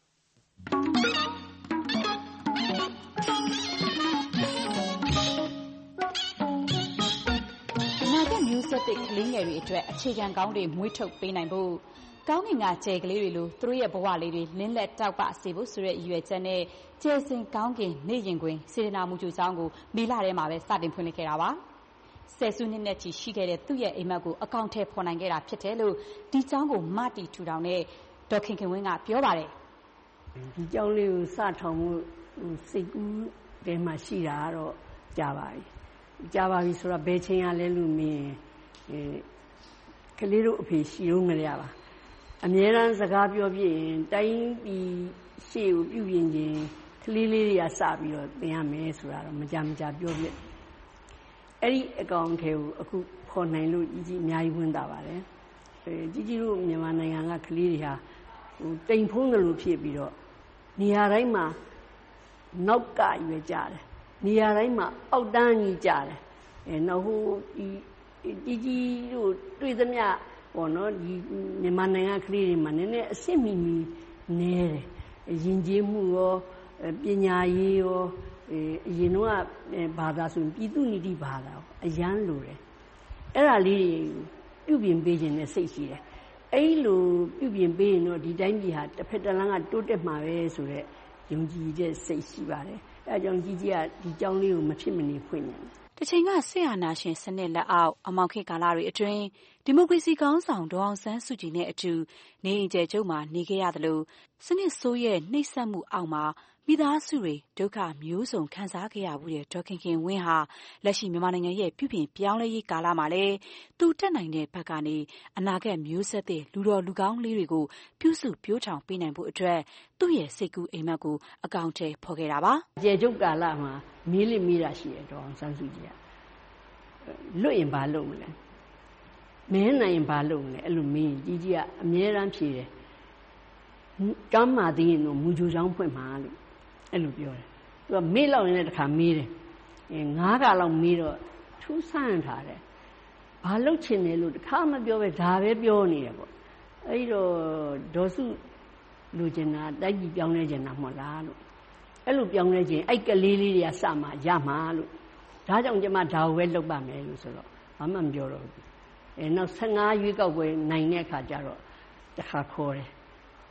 မျိုးဆက်သစ်ကလေးငယ်တွေအတွက်အခြေခံကောင်းတွေမွေးထုတ်ပေးနိုင်ဖို့ကောင်းကင်ကကျယ်ကလေးတွေလိုသူတို့ရဲ့ဘဝလေးတွေလင်းလက်တောက်ပစေဖို့ဆိုတဲ့ရည်ရွယ်ချက်နဲ့ကျယ်စင်ကောင်းကင်နေရင်တွင်စေတနာမှုကြိုကြောင်းကိုမေလထဲမှာပဲစတင်ဖွင့်လှစ်ခဲ့တာပါဆယ်စုနှစ်နဲ့ချီရှိခဲ့တဲ့သူ့ရဲ့အိမ်မက်ကိုအကောင့်ထဲဖော်နိုင်ခဲ့တာဖြစ်တယ်လို့ဒီကျောင်းကိုမတီထူထောင်တဲ့ဒေါ်ခင်ခင်ဝင်းကပြောပါတယ်ဒီကျောင်းလေးကိုစထောင်မှုစိတ်ကူးထဲမှာရှိတာကတော့ကြာပါပြီကြာပါပြီဆိုတော့ဘယ်ချိန်ရလဲလို့မင်းအဲကလေးတို့အဖေရှိတော့မရပါအမြဲတမ်းစကားပြောပြရင်တိုင်းပြည်ရှေ့ကိုပြုပြင်ခြင်းကလေးလေးတွေကစပြီးတော့သင်ရမယ်ဆိုတာတော့မကြမကြပြောပြအဲ့ဒီအကောင်ထဲကိုအခုခေါ်နိုင်လို့ကြီးကြီးအများကြီးဝင်တာပါတယ်အဲကြီးကြီးတို့မြန်မာနိုင်ငံကကလေးတွေဟာဟိုတိမ်ဖုံးတယ်လို့ဖြစ်ပြီးတော့နေရာတိုင်းမှာနောက်ကရွယ်ကြတယ်နေရာတိုင်းမှာအောက်တန်းကြီးကြတယ်အဲနောက်ဟိုဒီကြီးကြီးတို့တွေ့သမျှပေါ့နော်ဒီမြန်မာနိုင်ငံကလေးတွေမှာနည်းနည်းအစ်စ်မီမီနေတယ်ယဉ်ကျေးမှုရောပညာရေးရောအရင်တော့ဘာသာဆိုရင်ပြည်သူနိတိဘာသာအရန်လိုတယ်အဲ့ဒါလေးတွေပြုပြင်ပေးခြင်းနဲ့စိတ်ရှိတယ်အဲ့လိုပြုပြင်ပေးရင်တော့ဒီတိုင်းပြည်ဟာတစ်ဖက်တစ်လမ်းကတိုးတက်မှာပဲဆိုတော့ယုံကြည်တဲ့စိတ်ရှိပါတယ်အဲကြောင့်ကြီးကြီးကဒီကျောင်းလေးကိုမဖြစ်မနေဖွင့်နေတယ်တချိန်ကဆရာနာရှင်စနစ်လက်အောက်အမောင်ခေတ်ကာလတွေအတွင်းဒီမိုကရေစီကောင်းဆောင်ဒေါအောင်ဆန်းစုကြည်နဲ့အတူနေအိမ်ကျယ်ကျုပ်မှာနေခဲ့ရတယ်လို့စနစ်ဆိုးရဲ့နှိပ်စက်မှုအောက်မှာမိသားစုတွေဒုက္ခမျိုးစုံခံစားခဲ့ရမှုတဲ့ဒေါ်ခင်ခင်ဝင်းဟာလက်ရှိမြန်မာနိုင်ငံရဲ့ပြုပြင်ပြောင်းလဲရေးကာလမှာလည်းသူတက်နိုင်တဲ့ဘက်ကနေအနာဂတ်မျိုးဆက်သစ်လူတော်လူကောင်းလေးတွေကိုပြုစုပြောထောင်ပေးနိုင်ဖို့အတွက်သူ့ရဲ့စိတ်ကူးအိမ်မက်ကိုအကောင့်ထဲဖော်ခဲ့တာပါကျေကျုပ်ကာလမှာမီးလိမီးတာရှိတယ်ဒေါအောင်ဆန်းစုကြည်ကလွတ်ရင်ဘာလုပ်မလဲမင်းနိုင်ရင်ဘာလုပ်မလဲအဲ့လိုမင်းကြီးကြီးကအမြဲတမ်းဖြေတယ်ကမ်းမာသေးရင်တော့မူကြိုချောင်းဖွင့်မှာလို့အဲ့လိုပြောတယ်သူကမေ့လောက်ရင်လည်းတစ်ခါမေးတယ်အဲငါးကလောက်မေးတော့ထူးဆန်းထားတယ်ဘာလုပ်ချင်တယ်လို့တစ်ခါမပြောပဲဒါပဲပြောနေတယ်ပေါ့အဲ့တော့ဒေါ်စုလူကျင်တာတိုက်ကြီးပြောင်းလဲကျင်တာမဟုတ်လားလို့အဲ့လိုပြောင်းလဲခြင်းအဲ့ကလေးလေးတွေကစမှရမှာလို့ဒါကြောင့်ကျမဒါကိုပဲလုပ်ပါမယ်လို့ဆိုတော့ဘာမှမပြောတော့ဘူးအဲနောက်ဆယ်ငါးရွေးကောက်ပွဲနိုင်တဲ့အခါကျတော့တစ်ခါခေါ်တယ်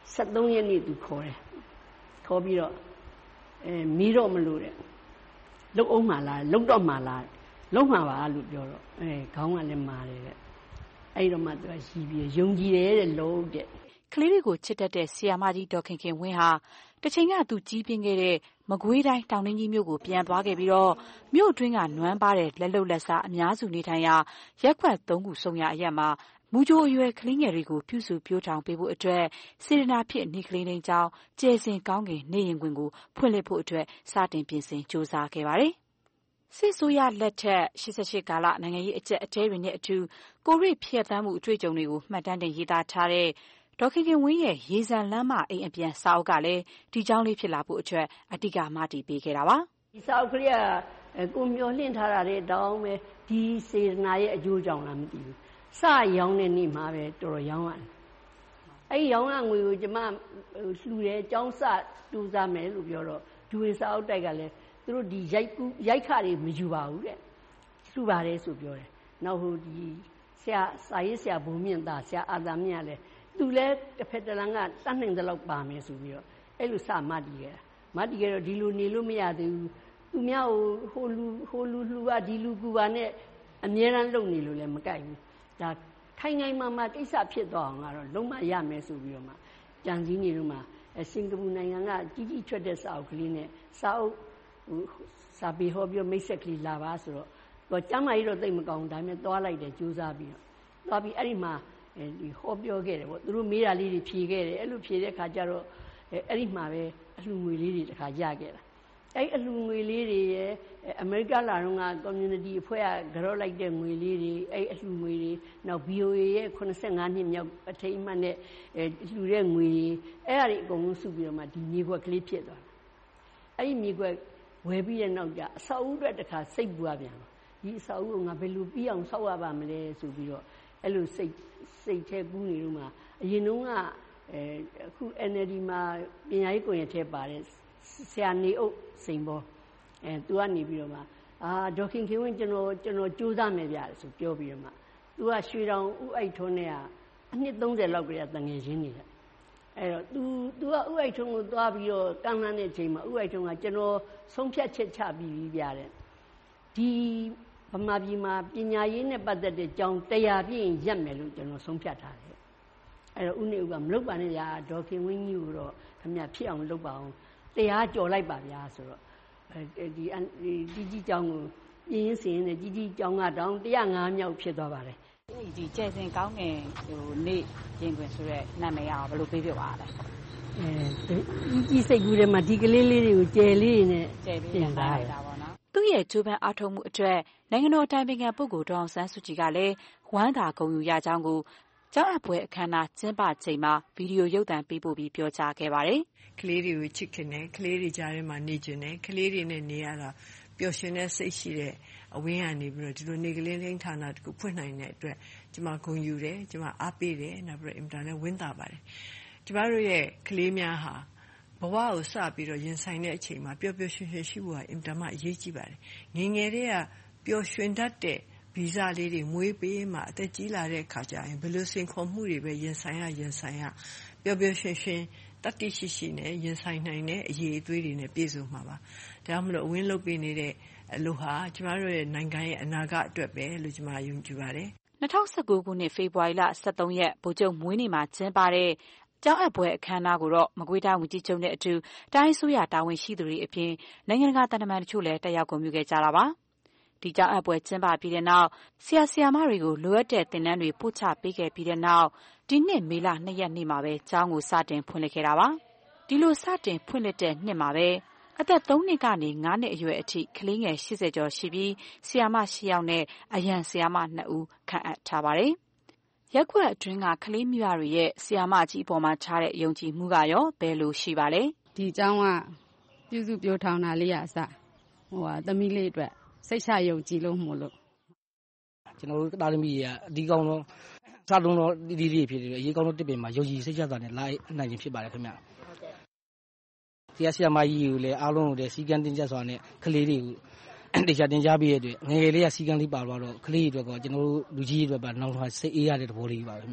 73ရက်နေ့သူခေါ်တယ်ခေါ်ပြီးတော့အဲမီးတော့မလို့တဲ့လုံအောင်မှလားလုံတော့မှလားလုံမှာပါလို့ပြောတော့အဲခေါင်းကလည်းမာတယ်တဲ့အဲ့တော့မှသူကရှိပြီးယုံကြည်တယ်တဲ့လို့တဲ့ကလေးတွေကိုချစ်တတ်တဲ့ဆီယာမကြီးဒေါ်ခင်ခင်ဝင်းဟာတစ်ချိန်ကသူကြီးပြင်းခဲ့တဲ့မကွေးတိုင်းတောင်တွင်းကြီးမြို့ကိုပြန်သွားခဲ့ပြီးတော့မြို့တွင်းကနွမ်းပါတဲ့လက်လုံလက်စားအများစုနေထိုင်ရာရက်ခွက်သုံးခုစုံရာအရက်မှာမူကြိုအရွယ်ကလေးငယ်တွေကိုပြုစုပြောထောင်ပေးဖို့အတွက်စေတနာဖြစ်နေကလေးတိုင်းကျောင်းကျဲစင်ကောင်းကင်နေရင်ခွင်ကိုဖွင့်လှစ်ဖို့အတွက်စတင်ပြင်ဆင်စ조사ခဲ့ပါတယ်။စစ်ဆိုးရလက်ထက်ရှစ်ဆယ့်ရှစ်ကာလနိုင်ငံရေးအကျက်အတဲတွေနဲ့အတူကိုရိဖျက်ဆီးမှုအတွေ့အကြုံတွေကိုမှတ်တမ်းတင်ရေးသားထားတဲ့ဒေါ်ခင်ခင်ဝင်းရဲ့ရေစံလမ်းမအိမ်အပြန်စာအုပ်ကလည်းဒီကြောင်းလေးဖြစ်လာဖို့အတွက်အတိကမတည်ပေးခဲ့တာပါဒီစာအုပ်ကလေးကကိုမျောလင့်ထားတာတဲ့တောင်းပဲဒီစေတနာရဲ့အကျိုးကြောင့်လားမသိဘူးစရောင်းတဲ့နေ့မှာပဲတော်တော်ရောင်းရတယ်အဲ့ရောင်းရငွေကိုကျမလှူတယ်ကျောင်းစတူစားမယ်လို့ပြောတော့ဒူဝင်စာအုပ်တိုက်ကလည်းသူတို့ဒီရိုက်ကူးရိုက်ခတွေမယူပါဘူးတဲ့လှူပါတယ်ဆိုပြောတယ်နောက်ဟိုဒီဆရာစာရေးဆရာဘုံမြင့်သားဆရာအာသာမြင့်ကလည်းသူလည်းတစ်ဖက်တစ်လမ်းကတတ်နိုင်တဲ့လောက်ပါမယ်ဆိုပြီးတော့အဲ့လိုစမတည်ခဲ့တာမတည်ခဲ့တော့ဒီလိုနေလို့မရသေးဘူးသူများဟိုဟိုလူဟိုလူလူကဒီလူကူပါနဲ့အမြဲတမ်းလုပ်နေလို့လည်းမကြိုက်ဘူးဒါခိုင်ခိုင်မာမာကိစ္စဖြစ်သွားအောင်ကတော့လုံးဝရမယ်ဆိုပြီးတော့မှကြံစည်နေလို့မှစင်ကာပူနိုင်ငံကကြီးကြီးချွတ်တဲ့စာအုပ်ကလေးနဲ့စာအုပ်စာပေဟောပြောမိတ်ဆက်ကလေးလာပါဆိုတော့တော့ကျမ်းမာကြီးတော့သိမကောင်းဒါပေမဲ့သွားလိုက်တယ်ကြိုးစားပြီးတော့သွားပြီးအဲ့ဒီမှာဒီဟောပြောခဲ့တယ်ပေါ့သူတို့မေးတာလေးတွေဖြေခဲ့တယ်အဲ့လိုဖြေတဲ့ခါကျတော့အဲ့ဒီမှာပဲအလှငွေလေးတွေတခါရခဲ့တာအဲ့အလှငွေလေးတွေရဲ့အမေရိကလာတော့က community အဖွဲ့ကကြောက်လိုက်တဲ့ငွေလေးတွေအဲ့အလှငွေတွေနောက် ဗီ အို အေ ရဲ့85နှစ်မြောက်အထိမ်းအမှတ်နဲ့လှူတဲ့ငွေတွေအဲ့အရာတွေအကုန်လုံးစုပြီးတော့မှဒီမြေခွက်ကလေးဖြစ်သွားတာအဲ့ဒီမြေခွက်ဝယ်ပြီးတဲ့နောက်ကျအဆောက်အဦအတွက်တခါစိတ်ပူရပြန်ဒီအဆောက်အဦကိုငါဘယ်လိုပြီးအောင်ဆောက်ရပါမလဲဆိုပြီးတော့အဲ့လိုစိတ်စိတ်ထဲကူးနေလို့မှအရင်တုန်းကအဲအခု N L D မှာပညာရေးကိုရင်ထဲပါတယ်ဆရာနေအုပ်စိန်ဘောအဲသူကနေပြီးတော့မှအာဒေါက်ခင်ခင်ဝင်းကျွန်တော်ကျွန်တော်ကြိုးစားမယ်ဗျာဆိုပြောပြီးတော့မှသူကရွှေတောင်ဥအိုက်ထွန်းနဲ့ကအနှစ်30လောက်ကလေးကတငယ်ချင်းနေတယ်အဲ့တော့ तू तू ကဥအိုက်ထွန်းကိုသွားပြီးတော့ကမ်းလှမ်းတဲ့အချိန်မှာဥအိုက်ထွန်းကကျွန်တော်ဆုံးဖြတ်ချက်ချပြီးပြီးပြတဲ့ဒီဗမာပြည်မှာပညာရေးနဲ့ပတ်သက်တဲ့ကြောင်းတရားပြည့်ရက်မယ်လို့ကျွန်တော်ဆုံးဖြတ်ထားတယ်အဲ့တော့ဦးနေဦးကမလုပ်ပါနဲ့ရာဒေါ်ခင်ဝင်းကြီးကိုတော့ခင်ဗျဖြစ်အောင်လုပ်ပါအောင်တရားကြော်လိုက်ပါဗျာဆိုတော့ဒီဒီကြီးကြောင်းကိုပြင်းရင်းစင်းနဲ့ကြီးကြီးကြောင်းကတောင်းone oh fiveမြောက်ဖြစ်သွားပါတယ်ဒီကျဲစင်ကောင်းငယ်ဟိုနေ့ရင်ခွင်ဆိုတဲ့နာမည်အောင်ဘယ်လိုပေးပြပါလဲအဲကြီးကြီးစိတ်ကူးထဲမှာဒီကလေးလေးတွေကိုကျယ်လေးနဲ့ကျယ်ပြီးနေတာပေါ့နော်သူ့ရဲ့ကျိုးပန်းအားထုတ်မှုအတွက်နိုင်ငံတော်အတိုင်ပင်ခံပုဂ္ဂိုလ်ဒေါအောင်ဆန်းစုကြည်ကလည်းဝမ်းသာဂုဏ်ယူရကြောင်းကိုကျောင်းအပ်ပွဲအခမ်းအနားကျင်းပချိန်မှာဗီဒီယိုရုပ်သံပေးပို့ပြီးပြောကြားခဲ့ပါတယ်။ကလေးတွေကိုချစ်ခင်တယ်ကလေးတွေကြားထဲမှာနေကျင်တယ်ကလေးတွေနဲ့နေရတာပျော်ရွှင်တဲ့စိတ်ရှိတဲ့အဝင်းကနေပြီးတော့ဒီလိုနေကလေးလေးဌာနတခုဖွင့်နိုင်တဲ့အတွက်ကျမဂုဏ်ယူတယ်ကျမအားပေးတယ်နောက်ပြီးတော့အင်တာနက်ဝင်းတာပါတယ်။ကျမတို့ရဲ့ကလေးများဟာဘဝကိုစပြီးတော့ရင်ဆိုင်တဲ့အချိန်မှာပျော်ပျော်ရွှင်ရွှင်ရှိဖို့ကအင်တာမအရေးကြီးပါတယ်။ငယ်ငယ်တည်းကပျော်ရွှင်တတ်တဲ့ဗီဇလေးတွေမွေးပေးမှအသက်ကြီးလာတဲ့အခါကျရင်ဘယ်လိုစင်ခေါ်မှုတွေပဲရင်ဆိုင်ရရင်ဆိုင်ရပျော်ပျော်ရွှင်ရွှင်တတ်သိရှိရှိနဲ့ရင်ဆိုင်နိုင်တဲ့အရေးအသွေးတွေနဲ့ပြည့်စုံမှာပါ။ဒါကြောင့်မလို့အဝင်းလုပ်ပေးနေတဲ့အလို့ဟာကျမတို့ရဲ့နိုင်ငံရဲ့အနာဂတ်အတွက်ပဲလို့ကျမယုံကြည်ပါတယ်။၂၀၁၉ခုနှစ်ဖေဖော်ဝါရီလ၁၃ရက်ဗိုလ်ချုပ်မွေးနေ့မှာကျင်းပတဲ့ကျောင်းအပ်ပွဲအခမ်းအနားကိုတော့မကွေးတိုင်းဝန်ကြီးချုပ်နဲ့အတူတိုင်းအစိုးရတာဝန်ရှိသူတွေအပြင်နိုင်ငံတကာသံတမန်တချို့လည်းတက်ရောက်ဂုဏ်ပြုခဲ့ကြတာပါ။ဒီကျောင်းအပ်ပွဲကျင်းပပြီးတဲ့နောက်ဆရာဆရာမတွေကိုလိုအပ်တဲ့သင်တန်းတွေပို့ချပေးခဲ့ပြီးတဲ့နောက်ဒီနှစ်မေလ၂ရက်နေ့မှာပဲကျောင်းကိုစတင်ဖွင့်လှစ်ခဲ့တာပါ။ဒီလိုစတင်ဖွင့်လှစ်တဲ့နှစ်မှာပဲအသက်သုံးနှစ်ကနေငါးနှစ်အရွယ်အထိကလေးငယ်၈၀ကျော်ရှိပြီးဆရာမ၈ယောက်နဲ့အရန်ဆရာမနှစ်ဦးခန့်အပ်ထားပါတယ်။ရက်ကွက်အတွင်းကကလေးမိဘတွေရဲ့ဆရာမကြီးအပေါ်မှာထားတဲ့ယုံကြည်မှုကရောဘယ်လိုရှိပါလဲ။ဒီကျောင်းကပြုစုပြောထောင်တာလေးရအစဟိုဟာသမီးလေးအတွက်စိတ်ချယုံကြည်လို့မို့လို့ကျွန်တော်တို့တာသမီးတွေကအဒီကောင်းတော့စလုံးတော့ဒီဒီဖြစ်နေတယ်အရေးကောင်းတော့တစ်ပင်မှာယုံကြည်စိတ်ချတာနဲ့လိုက်နိုင်ခြင်းဖြစ်ပါတယ်ခင်ဗျဟုတ်ကဲ့ဆရာဆရာမကြီးကိုလည်းအားလုံးကိုလည်းစီကံတင်ကြစွာနဲ့ကလေးတွေကိုတရားတင်ကြားပေးရတဲ့ငယ်ငယ်လေးကစီကံလေးပါသွားတော့ကလေးတွေအတွက်ကကျွန်တော်တို့လူကြီးတွေအတွက်ပါနောက်ထပ်စိတ်အေးရတဲ့သဘောလေးပါခင်ဗျ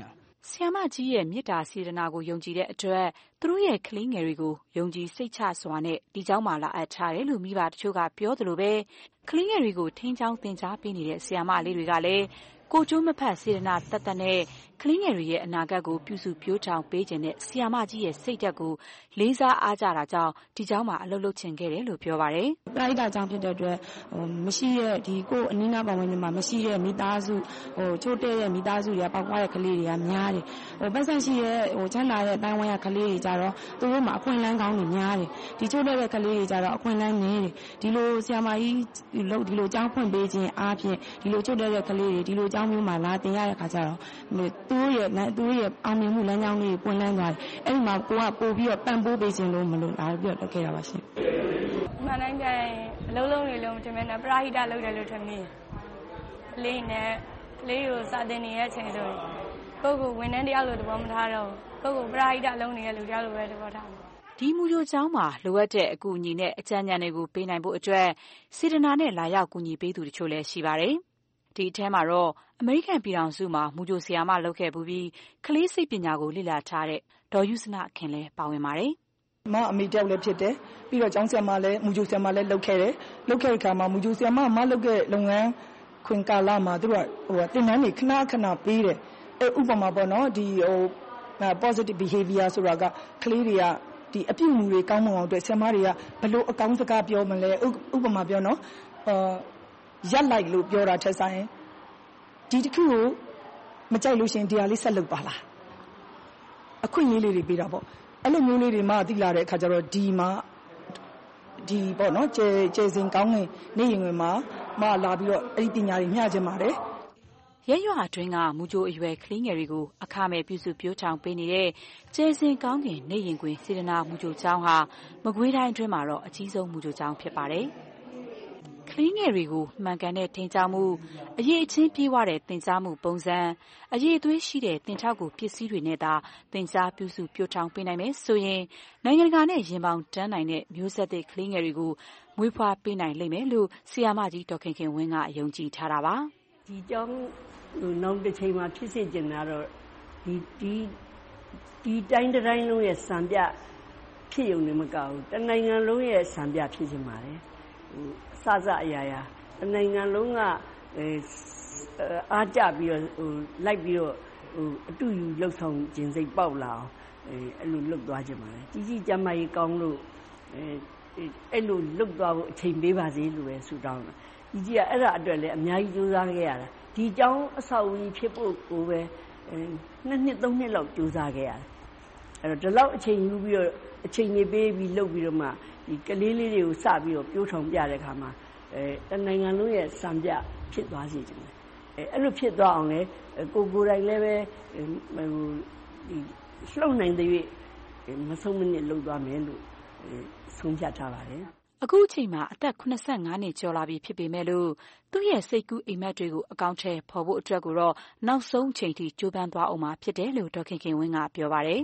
ဆီယမကြီးရဲ့မေတ္တာစေတနာကိုယုံကြည်တဲ့အတွက်သူတို့ရဲ့ကလေးငယ်တွေကိုယုံကြည်စိတ်ချစွာနဲ့ဒီကျောင်းမှာလာအပ်ထားတယ်လို့မိဘတချို့ကပြောသလိုပဲကလေးငယ်တွေကိုထိန်းချောင်းသင်ကြားပေးနေတဲ့ဆီယမလေးတွေကလည်းကိုကျိုးမဖတ်စေတနာတတ်တတ်နဲ့ကလေးငယ်တွေရဲ့အနာဂတ်ကိုပြုစုပြောင်းထောင်ပေးခြင်းနဲ့ဆီယမကြီးရဲ့စိတ်ဓာတ်ကိုလေးစားအားကြတာကြောင့်ဒီကျောင်းမှာအလုပ်လုပ်ချင်ခဲ့တယ်လို့ပြောပါတယ်။ပရိသတ်ကျောင်းဖြစ်တဲ့အတွက်ဟိုမရှိရဲ့ဒီကိုအနည်းနာပတ်ဝန်းကျင်မှာမရှိရဲ့မိသားစုဟိုချိုးတဲ့ရဲ့မိသားစုတွေကပေါက်ပွားတဲ့ကလေးတွေကများတယ်။ဟိုပတ်သက်ရှိရဲ့ဟိုချမ်းသာရဲ့တိုင်းဝန်းရကလေးတွေကြတော့သူတို့မှာအခွင့်အလမ်းကောင်းတွေများတယ်။ဒီချိုးတဲ့ကလေးတွေကြတော့အခွင့်အလမ်းနည်းတယ်။ဒီလိုဆီယမကြီးလုပ်ဒီလိုကျောင်းဖွင့်ပေးခြင်းအားဖြင့်ဒီလိုချိုးတဲ့ကလေးတွေဒီလိုကျောင်းမျိုးမှာလာတင်ရတဲ့ခါကျတော့သူတို့ရဲ့သူတို့ရဲ့အောင်မြင်မှုလမ်းကြောင်းလေးပွင့်လန်းသွားတယ်။အဲ့ဒီမှာကိုကပို့ပြီးတော့ပံ့ပိုးပေးခြင်းလို့မလို့လာပြီးတော့လုပ်ခဲ့တာပါရှင်။မှန်တိုင်းပြန်အလုံးလုံးလေးလုံးထင်မယ်နဲ့ပရာဟိတလုပ်တယ်လို့ထင်မိ။လေးနဲ့လေးကိုစာတင်နေတဲ့အချိန်ဆိုကိုယ့်ကိုဝန်ထမ်းတယောက်လိုသဘောမထားတော့ကိုယ့်ကိုပရာဟိတလုံးနေတဲ့လူတယောက်လိုပဲသဘောထား။ဒီမူကြိုကျောင်းမှာလိုအပ်တဲ့အကူအညီနဲ့အကြံဉာဏ်တွေကိုပေးနိုင်ဖို့အတွက်စေတနာနဲ့လာရောက်ကူညီပေးသူတချို့လည်းရှိပါတယ်။ဒီအထဲမှာတော့အမေရိကန်ပြည်ထောင်စုမှာမူကြိုဆရာမလုပ်ခဲ့ပြီးကလေးစိတ်ပညာကိုလေ့လာထားတဲ့ဒေါ်ယူစနခင်လည်းပါဝင်ပါတယ်။မအမေတယောက်လည်းဖြစ်တယ်ပြီးတော့ကျောင်းဆရာမလည်းမူကြိုဆရာမလည်းလုပ်ခဲ့တယ်လုပ်ခဲ့တဲ့အခါမှာမူကြိုဆရာမမလုပ်ခဲ့လုပ်ငန်းခွင်ကာလမှာသူတို့ကဟိုတင်နန်းတွေခဏခဏပေးတယ်အဲဥပမာပေါ့နော်ဒီဟို positive behavior ဆိုတာကကလေးတွေကဒီအပြုအမူတွေကောင်းမွန်အောင်အတွက်ဆရာမတွေကဘလို့အကောင်းစကားပြောမလဲဥပမာပြောနော်အာရက်လိုက်လို့ပြောတာထက်ဆိုင်ဒီတစ်ခုကိုမကြိုက်လို့ရှင်ဒီဟာလေးဆက်လုပ်ပါလားအခွင့်အရေးလေးတွေပေးတာပေါ့အဲ့လိုမျိုးလေးတွေမှသိလာတဲ့အခါကျတော့ဒီမှာဒီပေါ့နော်ကျေကျေစင်ကောင်းငင်နေရင်ဝင်မှာမလာပြီးတော့အဲ့ဒီပညာတွေမျှချင်ပါတယ်ရဲရွာအတွင်းကမူကြိုအရွယ်ကလေးငယ်တွေကိုအခမဲ့ပြုစုပြောထောင်ပေးနေတဲ့ကျေစင်ကောင်းငင်နေရင်ကွင်စေတနာမူကြိုကျောင်းဟာမကွေးတိုင်းအတွင်းမှာတော့အကြီးဆုံးမူကြိုကျောင်းဖြစ်ပါတယ်ကလေးငယ်တွေကိုမှန်ကန်တဲ့ထိန်းချောင်းမှုအရေးအချင်းပြေးဝတဲ့သင်ကြားမှုပုံစံအရေးအသွေးရှိတဲ့သင်ထောက်ကူပစ္စည်းတွေနဲ့သာသင်ကြားပြုစုပြောထောင်ပေးနိုင်မယ်ဆိုရင်နိုင်ငံတကာနဲ့ရင်ပေါင်တန်းနိုင်တဲ့မျိုးဆက်သစ်ကလေးငယ်တွေကိုမွေးဖွားပေးနိုင်လိမ့်မယ်လို့ဆီယာမကြီးဒေါ်ခင်ခင်ဝင်းကယုံကြည်ထားတာပါဒီကျောင်းနောက်တစ်ချိန်မှာဖြစ်စေချင်တာတော့ဒီဒီဒီတိုင်းတိုင်းလုံးရဲ့စံပြဖြစ်ုံနဲ့မကဘူးတနိုင်ငံလုံးရဲ့စံပြဖြစ်ချင်ပါတယ်ဟိုစစအရာရာတနိုင်ငံလုံးကအဲအားကြပြီးတော့ဟိုလိုက်ပြီးတော့ဟိုအတူယူလှုပ်ဆောင်ခြင်းစိတ်ပေါက်လာအောင်အဲအဲ့လိုလှုပ်သွားခြင်းပါတယ်ကြီးကြီးကျမကြီးကောင်းလို့အဲအဲ့လိုလှုပ်သွားဖို့အချိန်ပေးပါစေလို့ပဲဆုတောင်းတာကြီးကြီးကအဲ့ဒါအတွက်လည်းအများကြီးကြိုးစားခဲ့ရတာဒီကျောင်းအဆောက်အဦဖြစ်ဖို့ကိုပဲနှစ်နှစ်သုံးနှစ်လောက်ကြိုးစားခဲ့ရတယ်အဲ့တော့ဒီလောက်အချိန်ယူပြီးတော့အချိန်ကြီးပေးပြီးလှုပ်ပြီးတော့မှဒီကလေးလေးတွေကိုစပြီးတော့ပြိုးထောင်ပြတဲ့အခါမှာအဲတနိုင်ငံလုံးရဲ့စံပြဖြစ်သွားစေချင်တယ်အဲအဲ့လိုဖြစ်သွားအောင်လေကိုကိုယ်တိုင်လည်းပဲဟိုဒီလှုပ်နိုင်တဲ့၍မဆုံးမနစ်လှုပ်သွားမယ်လို့ဆုံးဖြတ်ထားပါတယ်အခုအချိန်မှာအသက်၇၅နှစ်ကျော်လာပြီဖြစ်ပေမဲ့လို့သူ့ရဲ့စိတ်ကူးအိမ်မက်တွေကိုအကောင့်ထဲပေါ်ဖို့အတွက်ကိုတော့နောက်ဆုံးအချိန်ထိကြိုးပမ်းသွားအောင်မှာဖြစ်တယ်လို့ဒေါ်ခင်ခင်ဝင်းကပြောပါတယ်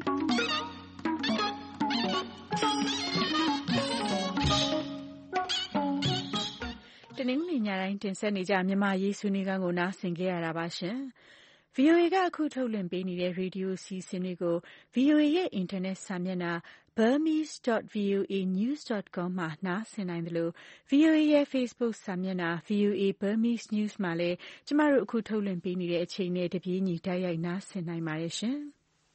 တနင်္ဂနွေညတိုင်းတင်ဆက်နေကြမြန်မာရေးဆွေးနွေးခန်းကိုနားဆင်ကြရတာပါရှင်။ဗီအိုအေကအခုထုတ်လွှင့်ပေးနေတဲ့ရေဒီယိုစီစဉ်တွေကို ဗီအိုအေ ရဲ့အင်တာနက်စာမျက်နှာ burmese dot voa news dot com မှာနားဆင်နိုင်တယ်လို့ ဗီအိုအေ ရဲ့ Facebook စာမျက်နှာ ဗီအိုအေ Burmese News မှာလည်းကျမတို့အခုထုတ်လွှင့်ပေးနေတဲ့အချိန်နဲ့တပြေးညီတိုက်ရိုက်နားဆင်နိုင်ပါတယ်ရှင်။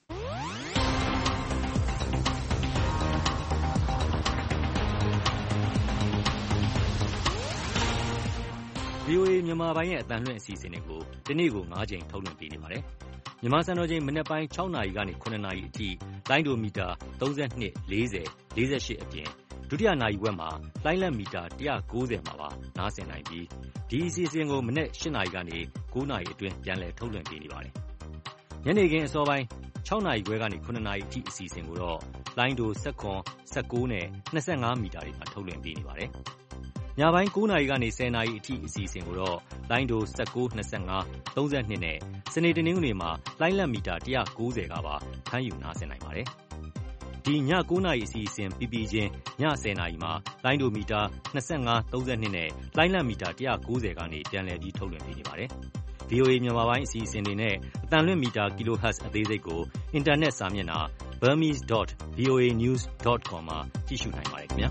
ဗီအိုအေမြန်မာပိုင်းရဲ့အသံလွှင့်အစီအစဉ်တွေကိုဒီနေ့ကို၅ကြိမ်ထုတ်လွှင့်ပေးနေပါတယ်။မြန်မာစံတော်ချိန်မနက်ပိုင်း၆နာရီကနေ၇နာရီအထိလိုင်းဒိုမီတာ၃၂ ၄၀ ၄၈အပြင်ဒုတိယနာရီဝက်မှာလိုင်းလက်မီတာ၁၉၀မှာပါနားဆင်နိုင်ပြီးဒီအစီအစဉ်ကိုမနက်၈နာရီကနေ၉နာရီအတွင်းပြန်လည်ထုတ်လွှင့်ပေးနေပါတယ်။ညနေခင်းအစောပိုင်း၆နာရီခွဲကနေ၇နာရီအထိအစီအစဉ်ကိုတော့လိုင်းဒို၁၇ ၁၉နဲ့၂၅မီတာတွေမှာထုတ်လွှင့်ပေးနေပါတယ်။ညပိုင်း၉နာရီကနေ၁၀နာရီအထိအစီအစဉ်ကိုတော့လိုင်းဒို၁၉ ၂၅ ၃၂နဲ့စနေတနင်္ဂနွေမှာလိုင်းလက်မီတာ၁၉၀ကပါဖမ်းယူနားဆင်နိုင်ပါတယ်။ဒီည၉နာရီအစီအစဉ်ပြီးပြီးချင်းည၁၀နာရီမှာလိုင်းဒိုမီတာ၂၅ ၃၂နဲ့လိုင်းလက်မီတာ၁၉၀ကနေပြန်လည်ပြီးထုတ်လွှင့်ပေးနေပါတယ်။ဗွီအိုအေ မြန်မာပိုင်းအစီအစဉ်တွေနဲ့အသံလွှင့်မီတာ Kilohertz အသေးစိတ်ကိုအင်တာနက်စာမျက်နှာ burmese dot v o a news dot com မှာကြည့်ရှုနိုင်ပါတယ်ခင်ဗျာ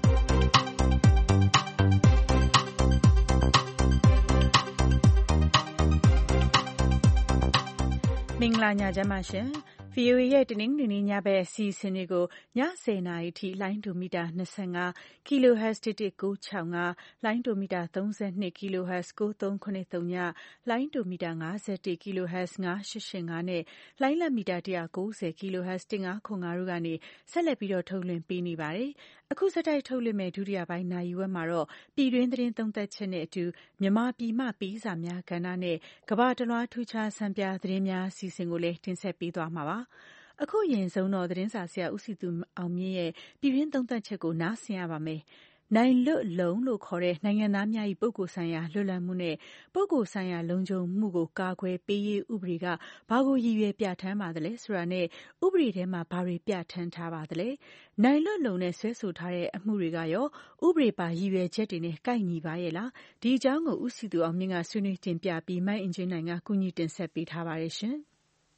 မင်္ဂလာညချမ်းပါရှင် ဗွီအိုအေ ရဲ့တနင်္ဂနွေနေ့ညဘက်အစီအစဉ်တွေကိုညဆယ်နာရီထိလိုင်းဒိုမီတာ၂၅ kilohertz တစ်တစ်ကိုး၆၅ လိုင်းဒိုမီတာ၃၂ kilohertz ကိုးသုံး၇၃ည လိုင်းဒိုမီတာ၅၁ kilohertz ၅၈၈၅နဲ့လိုင်းလတ်မီတာ၁၉၀ kilohertz ၁၅၇၅တို့ကနေဆက်လက်ပြီးတော့ထုတ်လွှင့်ပေးနေပါတယ်။အခုစတိုက်ထုတ်လွှင့်မဲ့ဒုတိယပိုင်းနာရီဝက်မှာတော့ပြည်တွင်းသတင်းသုံးသပ်ချက်နဲ့အတူမြန်မာပြည်မှပေးစာများကဏ္ဍနဲ့ကမ္ဘာတလွှားထူးခြားဆန်းပြသတင်းများအစီအစဉ်ကိုလည်းတင်ဆက်ပေးသွားမှာပါ။အခုအရင်ဆုံးတော့သတင်းစာဆရာဦးစီသူအောင်မြင့်ရဲ့ပြည်တွင်းသုံးသပ်ချက်ကိုနားဆင်ရပါမယ်။နိုင်လွတ်လုံလို့ခေါ်တဲ့နိုင်ငံသားများ၏ပုဂ္ဂိုလ်ဆိုင်ရာလွတ်လပ်မှုနဲ့ပုဂ္ဂိုလ်ဆိုင်ရာလုံခြုံမှုကိုကာကွယ်ပေးရေးဥပဒေကဘာကိုရည်ရွယ်ပြဋ္ဌာန်းပါသလဲဆိုတာနဲ့ဥပဒေထဲမှာဘာတွေပြဋ္ဌာန်းထားပါသလဲ။နိုင်လွတ်လုံနဲ့ဆွဲဆိုထားတဲ့အမှုတွေကရောဥပဒေပါရည်ရွယ်ချက်တွေနဲ့ကိုက်ညီပါရဲ့လား။ဒီအကြောင်းကိုဦးစီသူအောင်မြင့်ကဆွေးနွေးတင်ပြပြီးမိုက်အင်ဂျင်နိုင်ကကူညီတင်ဆက်ပေးထားပါတယ်ရှင်။